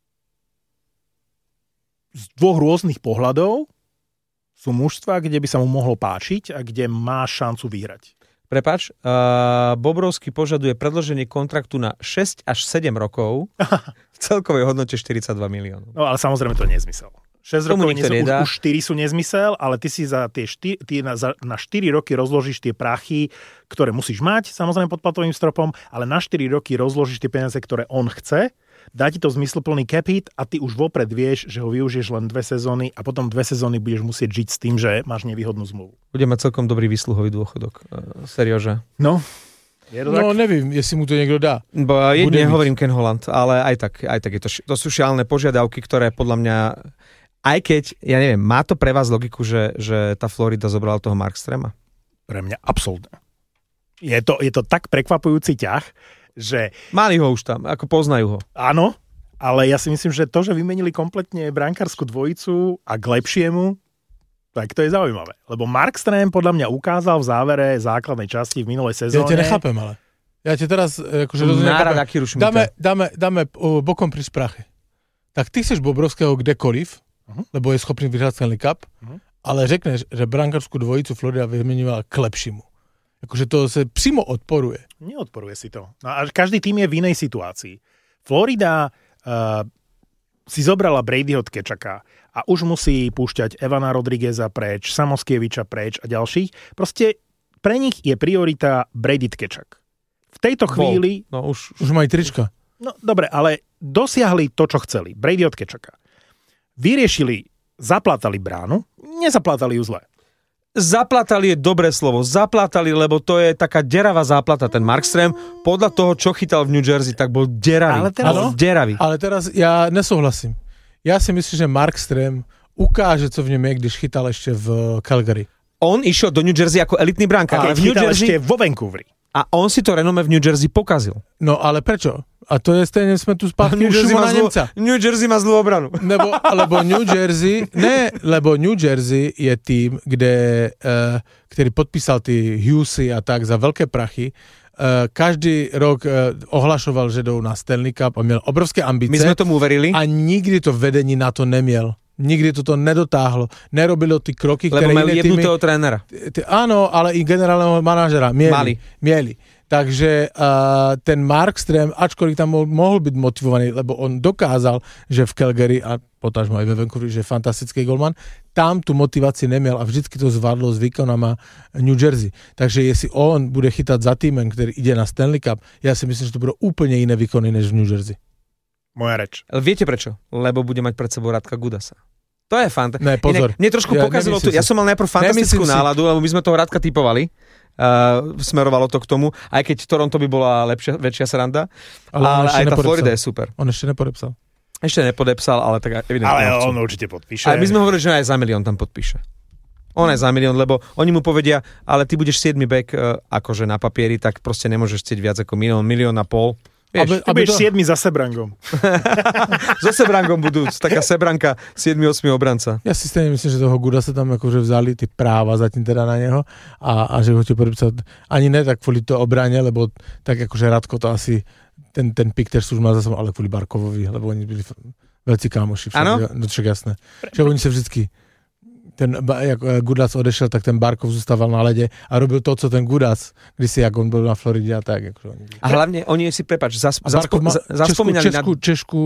z dvoch rôznych pohľadov sú mužstva, kde by sa mu mohlo páčiť a kde má šancu vyhrať. Prepáč, Bobrovský požaduje predĺženie kontraktu na 6 až 7 rokov v celkovej hodnote 42 miliónov. No ale samozrejme to je nezmysel. 6 rokov už 4 sú nezmysel, ale ty si za tie na 4 roky rozložíš tie prachy, ktoré musíš mať, samozrejme pod platovým stropom, ale na 4 roky rozložíš tie peniaze, ktoré on chce, dá ti to zmysluplný cap hit a ty už vopred vieš, že ho využiješ len 2 sezóny a potom 2 sezóny budeš musieť žiť s tým, že máš nevýhodnú zmluvu. Bude mať celkom dobrý výsluhový dôchodok. Seriože. No, je to tak? No nevím, jestli mu to niekto dá. Bo jedine hovorím Ken Holland, ale aj tak je to sú šialené požiadavky, ktoré podľa mňa, aj keď, ja neviem, má to pre vás logiku, že tá Florida zobrala toho Markstrema? Pre mňa absolútne. Je to tak prekvapujúci ťah, že... Mali ho už tam, ako poznajú ho. Áno, ale ja si myslím, že to, že vymenili kompletne brankárskú dvojicu a k lepšiemu, tak to je zaujímavé. Lebo Markstrem podľa mňa ukázal v závere základnej časti v minulej sezóne... Ja te nechápem, ale. Ja te teraz akože rozumiem... Nárad, aký rušmita. Dáme bokom pri sprachy. Tak ty chceš Bobrovského kdekoliv, lebo je schopný vyhrať Stanley Cup, ale řekneš, že brankárskú dvojicu Florida vymenila k lepšiemu. Akože to sa přímo odporuje. Neodporuje si to. No a každý tým je v inej situácii. Florida si zobrala Bradyho Tkečaka a už musí púšťať Evana Rodrigueza preč, Samoskieviča preč a ďalších. Proste pre nich je priorita Brady Tkečak. V tejto chvíli... No už majú trička. No dobre, ale dosiahli to, čo chceli. Brady od Tkečaka. Vyriešili, zaplatali bránu, nezaplatali ju zle. Zaplatali je dobré slovo. Zaplatali, lebo to je taká deravá záplata. Ten Markstrem, podľa toho, čo chytal v New Jersey, tak bol deravý. Ale teraz ja nesouhlasím. Ja si myslím, že Markstrem ukáže, co v ňom je, když chytal ešte v Calgary. On išiel do New Jersey ako elitný brankár. Ale v New Jersey ešte vo Vancouveri. A on si to renome v New Jersey pokazil. No ale prečo? A to je stejne, sme tu spátky už na Nemca. New Jersey má zlú obranu. Lebo New Jersey je tým, ktorý podpísal tí Hughesy a tak za veľké prachy. Každý rok ohlašoval, že jdou na Stanley Cup a měl obrovské ambice. My sme tomu uverili. A nikdy to vedení na to nemiel. Nikdy toto nedotáhlo. Nerobilo ty kroky, ktoré iné týmy... Lebo mali jebnutého trénera. Áno, ale i generálneho manažera. Mieli. Takže ten Markstrem, ačkoliv tam mohol byť motivovaný, lebo on dokázal, že v Calgary a potažmo aj ve Vancouveri, že je fantastický golman, tam tu motiváciu nemiel a vždycky to zvládlo s výkonama New Jersey. Takže jestli on bude chytať za týmem, ktorý ide na Stanley Cup, ja si myslím, že to budú úplne iné výkony než v New Jersey. Moja reč. Ale viete prečo? Lebo bude mať pred sebou Radka Gudasa. To je fanta. Ne, pozor. Mne trošku pokazilo tu. Ja som mal najprv fantastickú náladu, lebo my sme toho Radka typovali. Smerovalo to k tomu, aj keď Toronto by bola väčšia sranda. Ale aj tá Florida je super. On ešte nepodepsal. Ale tak evidentne. Ale on určite podpíše. Ale my sme hovorili, že aj za milión tam podpíše. On aj za milión, lebo oni mu povedia, ale ty budeš 7 back akože na papieri, tak proste nemôžeš chcieť viac ako milión a pol. Vieš, ty budeš 7 za Sebrangom. So Sebrangom budú taká Sebranka 7-8 obranca. Ja si stejne myslím, že toho Gudasa tam akože vzali tie práva zatím teda na neho a že ho ti podpísať ani ne tak kvôli to obrane, lebo tak akože Radko to asi ten pick też už mal za sebou, ale kvôli Barkovovi, lebo oni byli veľcí kámoši. Áno? No však jasné. Že oni sa vždycky jak Gudas odešel, tak ten Barkov zostával na lede a robil to, co ten Gudas, kdysi, jak on byl na Floride a tak. A hlavne oni si, prepáč, zaspomínali Češku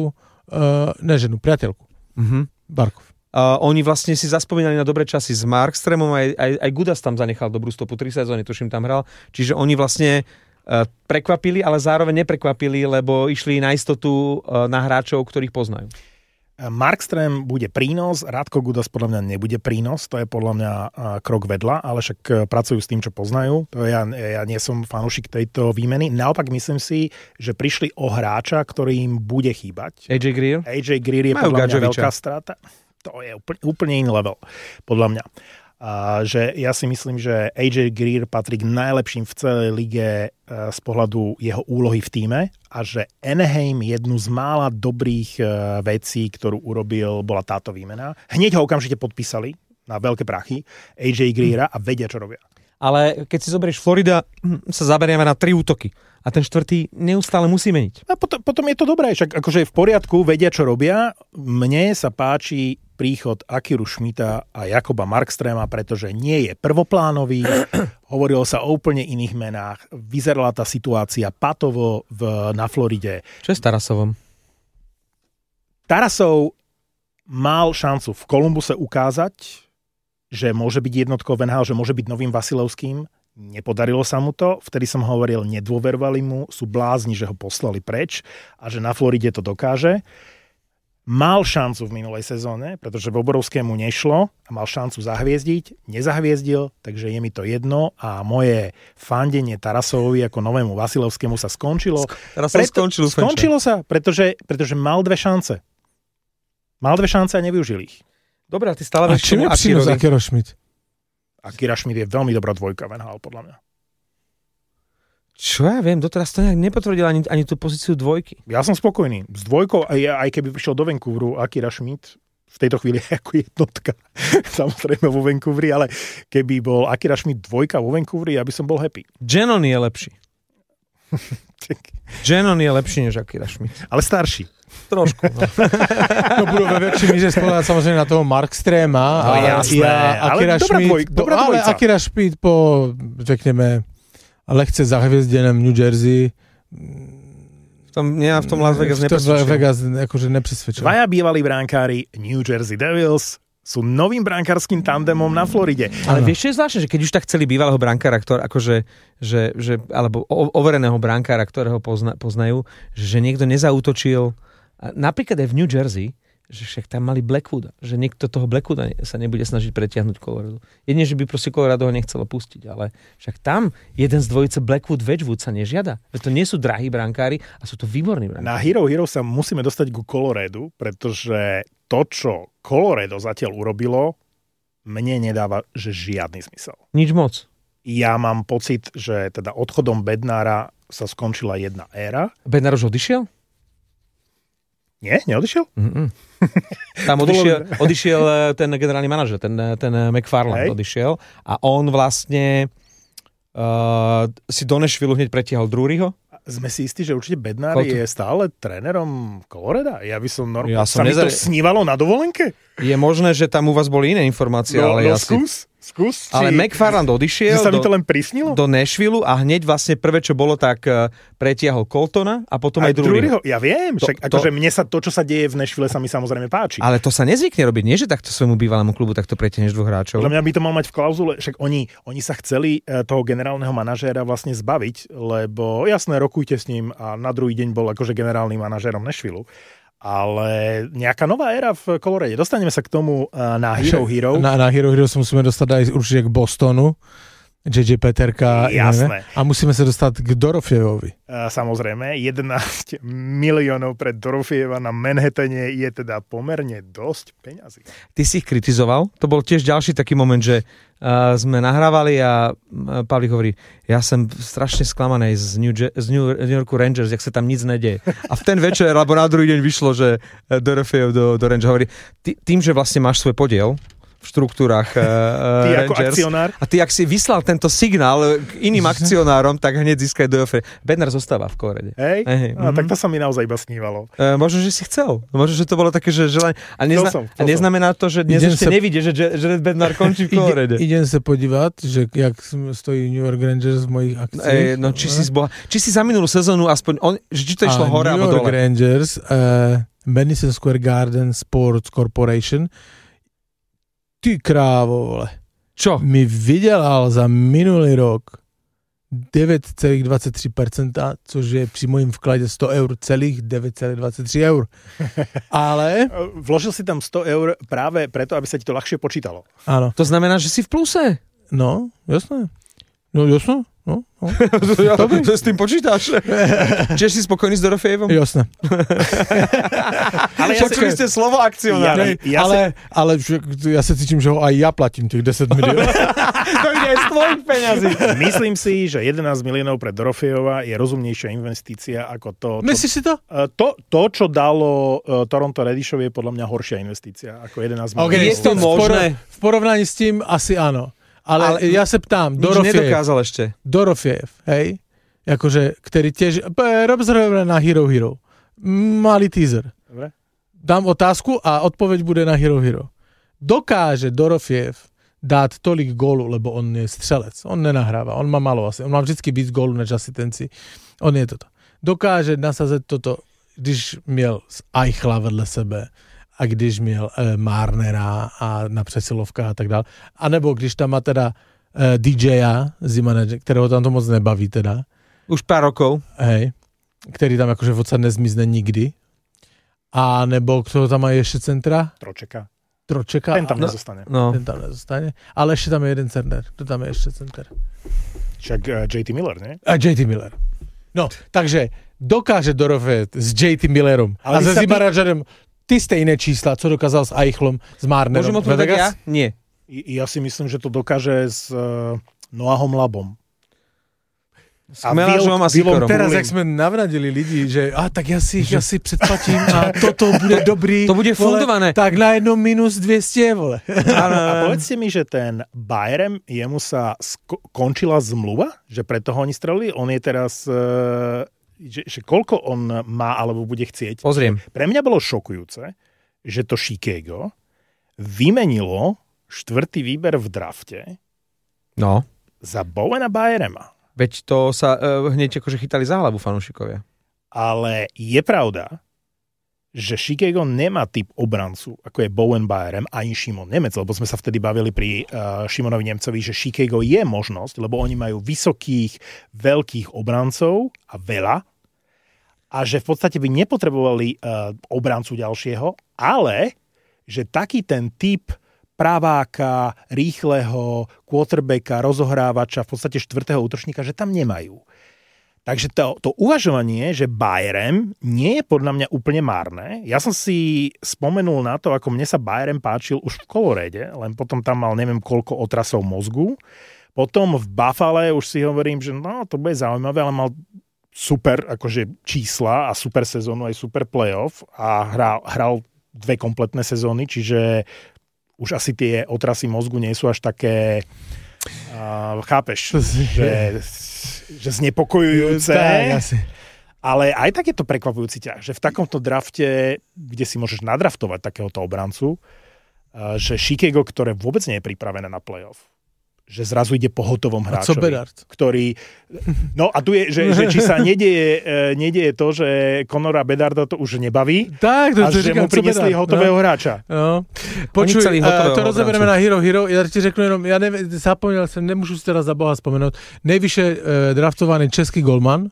ženu, priateľku. Barkov. Oni vlastne si zaspomínali na dobré časy s Markstremom, aj Gudas tam zanechal dobrú stopu, 3 sezóny, tuším, tam hral. Čiže oni vlastne prekvapili, ale zároveň neprekvapili, lebo išli na istotu na hráčov, ktorých poznajú. Markstrem bude prínos, Radko Gudas podľa mňa nebude prínos, to je podľa mňa krok vedľa, ale však pracujú s tým, čo poznajú. To ja nie som fanúšik tejto výmeny. Naopak myslím si, že prišli o hráča, ktorý im bude chýbať. AJ Greer je podľa mňa veľká strata. To je úplne iný level, podľa mňa. že ja si myslím, že AJ Greer patrí k najlepším v celej lige z pohľadu jeho úlohy v tíme a že Anaheim jednu z mála dobrých vecí, ktorú urobil, bola táto výmena. Hneď ho okamžite podpísali na veľké prachy AJ Greera a vedia, čo robia. Ale keď si zoberieš Florida, sa zaberieme na 3 útoky. A ten 4. neustále musí meniť. A potom je to dobré, však akože v poriadku, vedia, čo robia. Mne sa páči príchod Akiru Schmidta a Jakoba Markstrema, pretože nie je prvoplánový. Hovorilo sa o úplne iných menách. Vyzerala tá situácia patovo na Floride. Čo je s Tarasovom? Tarasov mal šancu v Kolumbuse ukázať, že môže byť jednotkou v NHL, že môže byť novým Vasilovským. Nepodarilo sa mu to, vtedy som hovoril, nedôverovali mu, sú blázni, že ho poslali preč a že na Floride to dokáže. Mal šancu v minulej sezóne, pretože Boborovskému nešlo a mal šancu zahviezdiť, nezahviezdil, takže je mi to jedno a moje fandenie Tarasovovi ako novému Vasilovskému sa skončilo. Skončilo sa, pretože mal 2 šance. Mal 2 šance a nevyužil ich. Dobre, a ty stále a čím je prínos Akira Schmidt? Akira Schmidt je veľmi dobrá dvojka v NHL, podľa mňa. Čo ja viem, doteraz to nejak nepotvrdil ani tú pozíciu dvojky. Ja som spokojný. S dvojkou, aj keby prišiel do Vancouveru Akira Schmidt, v tejto chvíli je ako jednotka, samozrejme vo Vancouveri, ale keby bol Akira Schmidt dvojka vo Vancouveri, ja by som bol happy. Gannon je lepší. Gannon je lepší než Akira Schmidt. Ale starší. Trošku. No. To budú ve väčšej míře spovedať samozrejme na toho Markstrema. No jasné, ale dobrá dvojca. Akira Schmidt po, řekneme, lehce zahviezdenom New Jersey. V tom Las Vegas nepresvedčil. Las Vegas akože nepresvedčil. Dvaja bývalí bránkári New Jersey Devils sú novým brankárským tandemom na Floride. Ale vieš, čo je zvláštne, že keď už tak chceli bývalého brankára, alebo overeného brankára, ktorého poznajú, že niekto nezautočil, napríklad aj v New Jersey, že však tam mali Blackwooda, že niekto toho Blackwooda sa nebude snažiť pretiahnuť Colorado. Jedine, že by proste Colorado ho nechcelo pustiť, ale však tam jeden z dvojice Blackwood-Wedgwood sa nežiada. Veď to nie sú drahí brankári a sú to výborní brankári. Na Hero sa musíme dostať ku Coloradu, pretože to, čo Colorado zatiaľ urobilo, mne nedáva že žiadny zmysel. Nič moc. Ja mám pocit, že teda odchodom Bednára sa skončila jedna éra. Bednár už odišiel? Nie, neodišiel? Tam odišiel ten generálny manažer, ten McFarland odišiel a on vlastne si do Nashville hneď pretiahol Druryho. Sme si istí, že určite Bednár je stále trénerom Colorada? Ja by som normálne... mi to snívalo na dovolenke? Je možné, že tam u vás boli iné informácie, ale skús. Ale McFarland odišiel sa mi to len prisnilo? Do Nashville a hneď vlastne prvé, čo bolo, tak pretiahol Coltona a potom aj Druryho. Ja viem, však akože mne sa to, čo sa deje v Nashville, sa mi samozrejme páči. Ale to sa nezvykne robiť, nie že takto svojmu bývalému klubu takto pretiahneš 2 hráčov. Podľa mňa by to mal mať v klauzule, však oni sa chceli toho generálneho manažéra vlastne zbaviť, lebo jasné, rokujte s ním a na druhý deň bol akože generálnym manažérom Nashville. Ale nejaká nová éra v Colorade. Dostaneme sa k tomu na Hero. Na Hero sa musíme dostať aj určite k Bostonu. JJ Peterka. Jasné. A musíme sa dostať k Dorofievovi. Samozrejme, 11 miliónov pre Dorofieva na Manhattane je teda pomerne dosť peňazí. Ty si ich kritizoval? To bol tiež ďalší taký moment, že sme nahrávali a Pavlík hovorí, ja som strašne sklamaný z New Yorku Rangers, jak sa tam nic nedeje. A v ten večer, alebo na druhý deň vyšlo, že Dorofiev do Rangers hovorí, tým, že vlastne máš svoj podiel v štruktúrach ty Rangers. Ako akcionár. A ty, ak si vyslal tento signál k iným akcionárom, tak hneď získaj do Dorofiev. Bednár zostáva v Colorade. Hej? Tak to sa mi naozaj iba snívalo. Možno, že si chcel. Možno, že to bolo také, že želanie. A neznamená to, že dnes ešte nevidíš, že Bednár končí v Colorade. Idem sa podívať, že jak stojí New York Rangers v mojich akciách. Či si za minulú sezónu aspoň, či to išlo hore alebo dole. New York Rangers, Madison Square Garden Sports Corporation. Ty krávo, vole. Čo? Mi vydělal za minulý rok 9,23%, což je při mojím vklade 100 eur, celých 9,23 eur. Ale... Vložil si tam 100 eur práve preto, aby sa ti to ľahšie počítalo. Áno. To znamená, že si v pluse? No, jasné. No, jasné. Dobre. S tým počítaš? Čiže si spokojný s Dorofejevom? Jasné. Ale počuli ste slovo akcionár. Ale ja sa cítim, že ho aj ja platím tých 10 miliónov. To ide aj z tvojich peňazí. Myslím si, že 11 miliónov pre Dorofejova je rozumnejšia investícia ako to... Myslíš si to? To, čo dalo Toronto Radishovi, je podľa mňa horšia investícia ako 11 miliónov. Okay, je to možné? V porovnaní s tým asi áno. Ale ja sa ptám, nedokázal ešte. Dorofejev, hej, akože, ktorý tiež, rob na Hero. Malý teaser. Dobre. Dám otázku a odpoveď bude na Hero. Dokáže Dorofejev dať tolik gólu, lebo on je střelec. On nenahráva, on má malo asi. On má vždycky víc gólu než asistenci. On je toto. Dokáže nasazet toto, když měl Eichla vedle sebe, a když měl Marnera a na přesilovkách a tak dále. A nebo když tam má teda DJa, Zimanaže, kterého tam to moc nebaví teda. Už pár rokov. Hej, který tam akože v odsad nezmizne nikdy. A nebo kto tam má ještě centra? Tročeka. Ten tam nezostane. No. Ten tam nezostane. Ale ešte tam je jeden center. Kto tam je ešte center? Však JT Miller, nie? A JT Miller. No, takže dokáže Dorofejev s JT Millerom a se Zimanažerem ty stejné čísla, co dokázal s Eichlom, s Marnerom. Môžem odpovedať ja? Nie. Ja si myslím, že to dokáže s Noahom Labom. A Melážom a Sikorom. Teraz, jak sme navradili ľudí, že tak ja si predplatím a toto bude dobrý. To bude fundované. Tak na jedno minus 200, vole. A povedzte mi, že ten Bayern, jemu sa končila zmluva, že preto ho oni strelili. On je teraz... Že koľko on má alebo bude chcieť. Pozriem. Pre mňa bolo šokujúce, že to Chicago vymenilo 4. výber v drafte za Bowena Bayerema. Veď to sa hneď akože chytali za hlavu fanúšikovia. Ale je pravda, že Chicago nemá typ obrancu, ako je Bowen Bayern, ani Šimon Nemec, lebo sme sa vtedy bavili pri Šimonovi Nemcovi, že Chicago je možnosť, lebo oni majú vysokých, veľkých obrancov a veľa, a že v podstate by nepotrebovali obrancu ďalšieho, ale že taký ten typ praváka, rýchleho quarterbacka, rozohrávača, v podstate 4. útočníka, že tam nemajú. Takže to uvažovanie, že Bayern nie je podľa mňa úplne márne. Ja som si spomenul na to, ako mne sa Bayern páčil už v Colorade, len potom tam mal neviem koľko otrasov mozgu. Potom v Buffale už si hovorím, že to bude zaujímavé, ale mal super akože čísla a super sezónu, aj super playoff a hral 2 kompletné sezóny, čiže už asi tie otrasy mozgu nie sú až také chápeš, že znepokojujúce, ale aj tak je to prekvapujúci ťah, že v takomto drafte, kde si môžeš nadraftovať takéhoto obrancu, že Chicago, ktoré vôbec nie je pripravené na playoff, že zrazu ide po hotovom hráčovi, ktorý... No a tu je, že či sa nedieje to, že Conora Bedarda to už nebaví tak, a že mu priniesli hotového hráča. No. Počuj, to rozeberieme na Hero. Ja ti řeknu jenom, ja zapomněl jsem, nemůžu si teraz za boha spomenout, nejvyššie draftovaný český golman,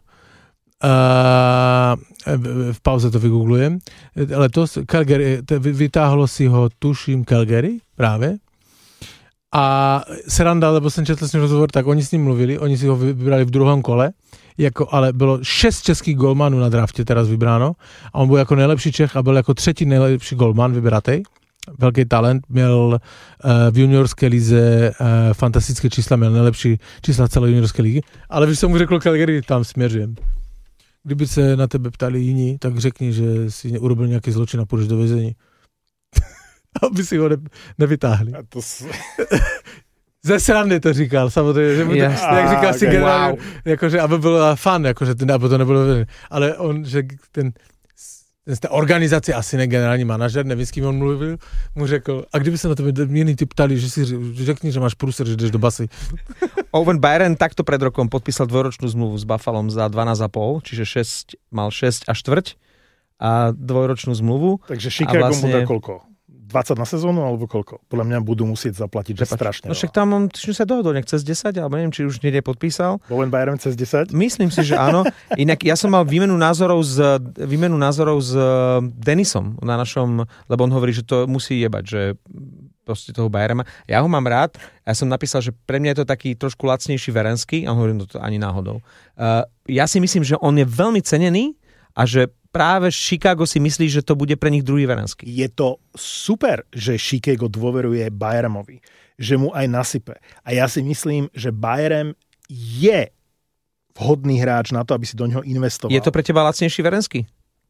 v pauze to vygooglujem, letos Calgary, vytáhlo si ho, tuším, Calgary právě. A sranda, lebo jsem četl s ním rozhovor, tak oni s ním mluvili, oni si ho vybrali v druhém kole, ale bylo 6 českých golmanů na draftě teraz vybráno a on byl jako nejlepší Čech a byl jako 3. nejlepší golman vybratej. Velký talent, měl v juniorské lize fantastické čísla, měl nejlepší čísla celé juniorské ligy, ale když jsem mu řekl Calgary, tam směřujem. Kdyby se na tebe ptali jiní, tak řekni, že si urobil nějaký zločin a půjdeš do vězení. Aby si ho nevytáhli. Ze srandy to říkal, samozřejmě, že mu to, jak říkal si generálně, jakože, aby bylo fun, jakože aby to nebylo, ale on, že ten z té organizace, asi ne generální manažer, nevím, s kým on mluvil, mu řekl, a kdyby se na tebe jiný ty ptali, že si řekni, že máš prúser, že jdeš do basy. Owen Bayern takto pred rokom podpísal 2-ročnú zmluvu s Buffalom za 12,5, čiže mal 6 a štvrť a 2-ročnú zmluvu. Takže Chicago mu dá koľko? 20 na sezónu, alebo koľko? Podľa mňa budú musieť zaplatiť, že strašne. No však tam on sa dohodol, nech cez 10, alebo neviem, či už niekde podpísal. Bowen Bayern cez 10? Myslím si, že áno. Inak ja som mal výmenu názorov s Denisom na našom, lebo on hovorí, že to musí jebať, že proste toho Bayerma. Ja ho mám rád. Ja som napísal, že pre mňa je to taký trošku lacnejší Verenský, a hovorím to ani náhodou. Ja si myslím, že on je veľmi cenený a že práve Chicago si myslí, že to bude pre nich druhý Verenský. Je to super, že Chicago dôveruje Bayermovi, že mu aj nasype. A ja si myslím, že Bayern je vhodný hráč na to, aby si do ňoho investoval. Je to pre teba lacnejší Verenský?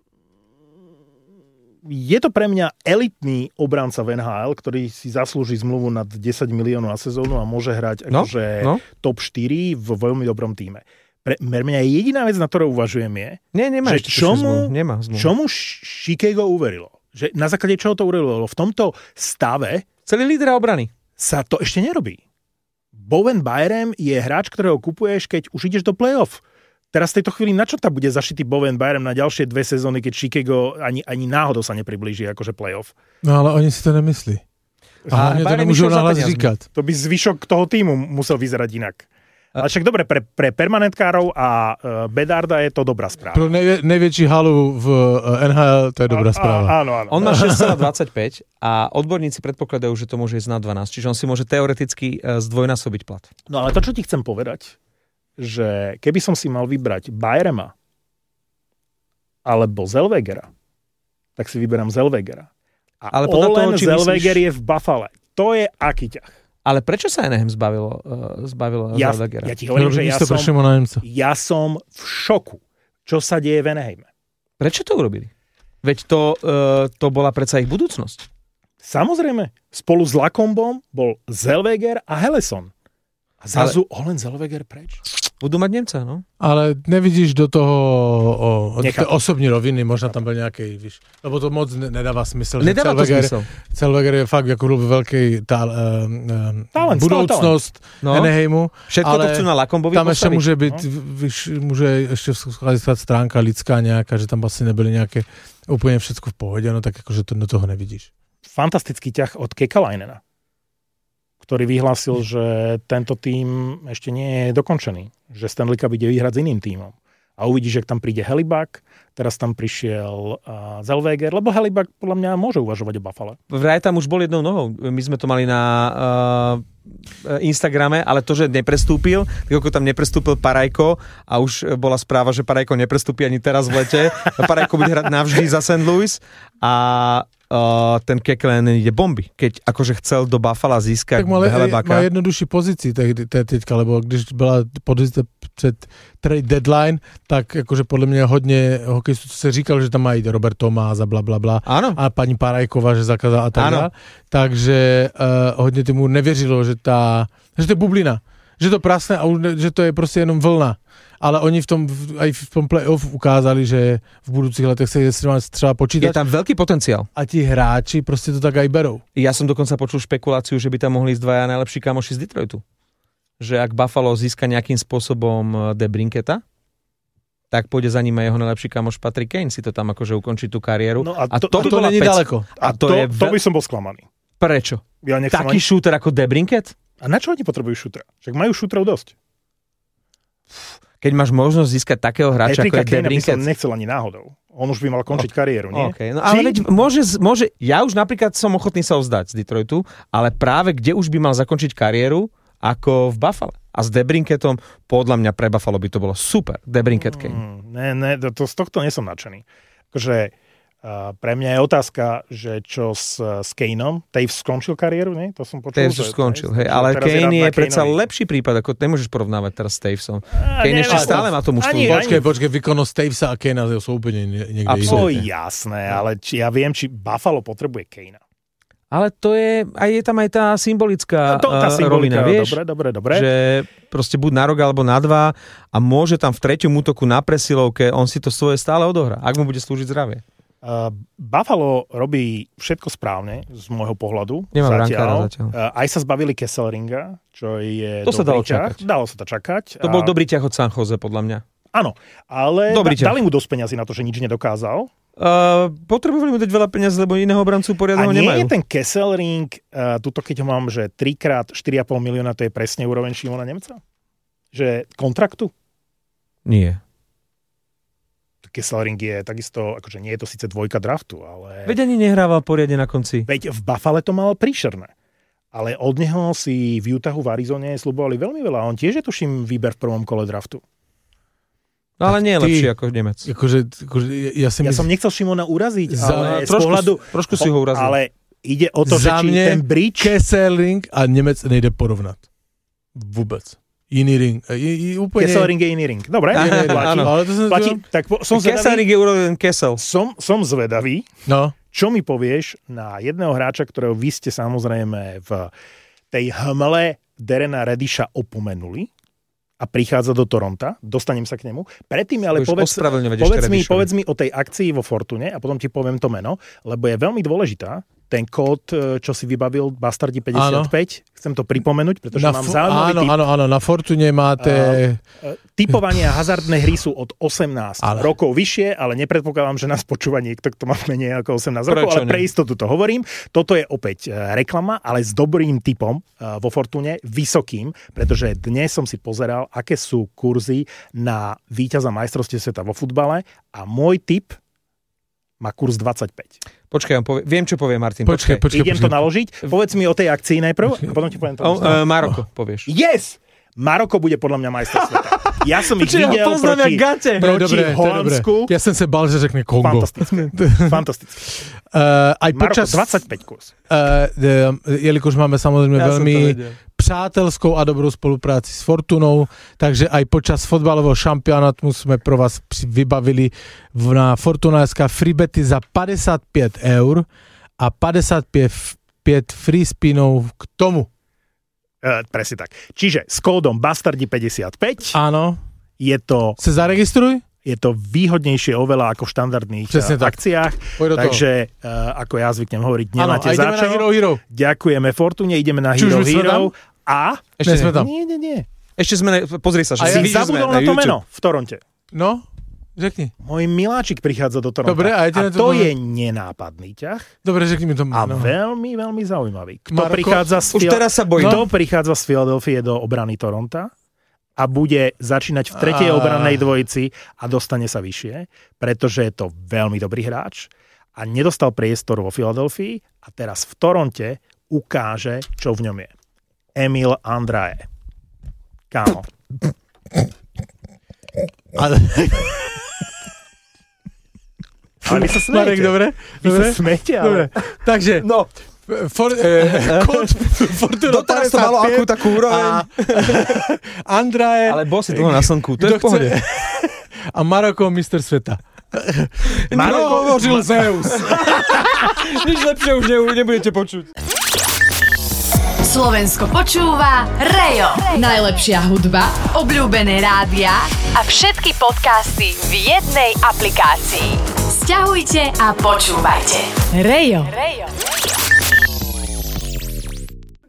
Je to pre mňa elitný obranca v NHL, ktorý si zaslúži zmluvu nad 10 miliónov na sezónu a môže hrať top 4 v veľmi dobrom týme. Pre mňa jediná vec, na ktorú uvažujem je, že čomu Chicago uverilo. Že na základe čoho to uverilo? V tomto stave celý líder obrany sa to ešte nerobí. Bowen Byram je hráč, ktorého kupuješ, keď už ideš do play-off. Teraz v tejto chvíli na čo tam bude zašitý Bowen Byram na ďalšie 2 sezóny, keď Chicago ani náhodou sa nepriblíži akože play-off? No ale oni si to nemyslí. A oni to nemôžu nahlas říkať. To by zvyšok toho týmu musel vyzerať inak. Ale však dobre, pre permanentkárov a Bedarda je to dobrá správa. Pro najväčší halu v NHL to je dobrá správa. Áno. On má 6,25 a odborníci predpokladajú, že to môže ísť na 12. Čiže on si môže teoreticky zdvojnásobiť plat. No ale to, čo ti chcem povedať, že keby som si mal vybrať Byrama alebo Zellwegera, tak si vyberám Zellwegera. A ale Olen Zellweger je v Buffale. To je aký ťah. Ale prečo sa Anaheim zbavilo Zellwegera? Ja ti hovorím, že ja som v šoku, čo sa deje v Anaheime. Prečo to urobili? Veď to bola predsa ich budúcnosť. Samozrejme. Spolu s Lacombom bol Zellweger a Helleson. A zrazu Olen Zellweger preč? Budú mať Nemca, no? Ale nevidíš do toho osobní roviny, možno tam bol nejakej, víš, lebo to moc nedáva smysl. Nedáva to smysl. Zellweger je fakt ako veľký budúcnosť Anaheimu. Všetko to chcú na Lacombovi tam postaviť. Tam ešte môže byť, môže ešte stať stránka ľudská nejaká, že tam asi neboli nejaké úplne všetko v pohode, no tak akože to do toho nevidíš. Fantastický ťah od Kekalainena, ktorý vyhlásil, že tento tím ešte nie je dokončený. Že Stanley Cup ide vyhrať s iným tímom. A uvidíš, že tam príde Hellebuyck, teraz tam prišiel Zellweger, lebo Hellebuyck podľa mňa môže uvažovať o Buffale. Vraj tam už bol jednou nohou. My sme to mali na Instagrame, ale to, že neprestúpil, ako tam neprestúpil Parajko a už bola správa, že Parajko neprestúpi ani teraz v lete. Parajko bude hrať navždy za St. Louis a ten Kekalainen ide bomby. Keď akože chcel do Buffala získať Hellebucka. Má jednoduchší pozícii teďka, lebo když byla pozícia před trade deadline, tak akože podľa mňa hodne hokejistů sa říkal, že tam má ísť Robert Tomás a blablabla. Áno. A pani Parajková, že zakázala a tak dále. Takže hodne tomu nevěřilo, že to je bublina. Že to prasne a že to je proste jenom vlna. Ale oni aj v tom play-off ukázali, že v budúcich letech sa je třeba počítať. Je tam veľký potenciál. A ti hráči proste to tak aj berú. Ja som dokonca počul špekuláciu, že by tam mohli ísť dvaja najlepší kamoši z Detroitu. Že ak Buffalo získa nejakým spôsobom DeBrinketa, tak pôjde za ním aj jeho najlepší kamoš Patrick Kane, si to tam akože ukončí tú kariéru. No a to nie je ďaleko. A to by som bol sklamaný. Prečo? Ja taký šúter ako DeBrinket? A na čo oni potrebujú šútra? Však majú šútrov dosť. Keď máš možnosť získať takého hráča ako je DeBrinket. Ja by som nechcel ani náhodou. On už by mal končiť kariéru, nie? Okay. No, ale veď môže, ja už napríklad som ochotný sa vzdať z Detroitu, ale práve kde už by mal zakončiť kariéru, ako v Buffale. A s DeBrinketom, podľa mňa pre Buffalo by to bolo super. DeBrinket Kane. Z tohto nie som nadšený. Akože pre mňa je otázka, že čo s Kaneom? Taves skončil kariéru, nie? To som počul. Taves už skončil, hej, ale Kane je predsa lepší prípad, ako nemôžeš porovnávať teraz s Tavesom. Kane ešte stále má to mužstvo. Počkej, výkonnosť Tavesa a Kanea sú úplne niekde inde. Jasné, ale ja viem, či Buffalo potrebuje Kanea. Ale to je, aj je tam aj tá symbolická rovina, vieš? Dobre. Že proste buď na rok alebo na 2 a môže tam v treťom útoku na presilovke, on si to svoje stále odohrá, ak mu bude slúžiť zdravie. Buffalo robí všetko správne z môjho pohľadu. Nemá brankára zatiaľ. Aj sa zbavili Kesselringa, čo je to dobrý ťah. Dalo sa to čakať. To bol dobrý ťah od San Jose, podľa mňa. Áno, ale dali mu dosť peňazí na to, že nič nedokázal. Potrebovali mu dať veľa peňazí, lebo iného obrancu poriadneho nemajú. A nie je ten Kesselring, tuto keď ho mám, že 3x 4,5 milióna, to je presne úroveň Šimona Nemca? Že kontraktu? Nie. Kesselring je takisto, akože nie je to síce dvojka draftu, ale... Veď ani nehrával poriadne na konci. Veď v Buffale to mal príšerné. ale od neho si v Utahu v Arizone slubovali veľmi veľa. On tiež je, tuším, výber v prvom kole draftu. No, ale nie je lepší ako Nemec. Ja som nechcel Šimona uraziť, ale z pohľadu... Trošku si ho urazil. Ale ide o to, že či ten bridge... Kesselring a Nemec nejde porovnať. Vôbec. Iný ring. Úplne... Kesselring je iný ring. Dobre, platí. Tak som zvedavý. Kesselring je urodený Kessel. Som zvedavý. No. Čo mi povieš na jedného hráča, ktorého vy ste samozrejme v tej hmle Derena Redisha opomenuli a prichádza do Toronta, dostanem sa k nemu. Predtým ale povedz mi o tej akcii vo Fortune a potom ti poviem to meno, lebo je veľmi dôležitá. Ten kód, čo si vybavil, Bastardi 55, chcem to pripomenúť, pretože mám zaujímavý tip. Áno, na Fortune máte... Typovanie a hazardné hry sú od 18 rokov vyššie, ale nepredpokladám, že nás počúva niekto, kto má menej ako 18 rokov, ale pre istotu to hovorím. Toto je opäť reklama, ale s dobrým tipom vo Fortune, vysokým, pretože dnes som si pozeral, aké sú kurzy na víťaza majstrovstiev sveta vo futbale a môj tip má kurz 25. Počkaj, viem, čo povie Martin. Idem to naložiť. Povedz mi o tej akcii najprv a potom ti poviem to. Maroko, povieš. Yes! Maroko bude podľa mňa majster sveta. Ja som ich videl proti Holandsku. Ja som sa bál, že řekne Kongo. Fantastické. Aj počas... Maroko 25 kurz. Jelikož máme samozrejme veľmi přátelskou a dobrou spolupráci s Fortunou, takže aj počas fotbalového šampionátu sme pro vás vybavili na Fortuna.sk freebety za 55 € a 55 free spinov k tomu. Presne tak. Čiže s kódom Bastardi 55 áno. Je to... Se zaregistruj? Je to výhodnejšie oveľa ako v štandardných akciách. Takže, ako ja zvyknem hovoriť, nemáte za čo. Hero. Ďakujeme Fortune, ideme na Hero. A... Ešte sme tam. Nie. Ešte sme, pozri sa, že si zabudol na to meno v Toronte. No, řekni. Môj miláčik prichádza do Toronta. Dobre, a to je nenápadný ťah. Dobre, řekni mi to meno. A veľmi, veľmi zaujímavý. Kto prichádza z Philadelphie do obrany Toronta a bude začínať v tretej obrannej dvojici a dostane sa vyššie, pretože je to veľmi dobrý hráč a nedostal priestor vo Philadelphii a teraz v Toronte ukáže, čo v ňom je. Emil Andrae. Kámo. Ale vy sa smejete. Marek, dobre? Vy sa smejete, ale... Dobre. Takže... No. Doteraz to malo akú takú úroveň. Andrae... Ale bol si dlho na slnku, to je v pohode. A Maroko, mister sveta. Maroko hovoril Zeus. Nič lepšie už nebudete počuť. Slovensko počúva Rejo. Najlepšia hudba, obľúbené rádia a všetky podcasty v jednej aplikácii. Sťahujte a počúvajte. Rejo.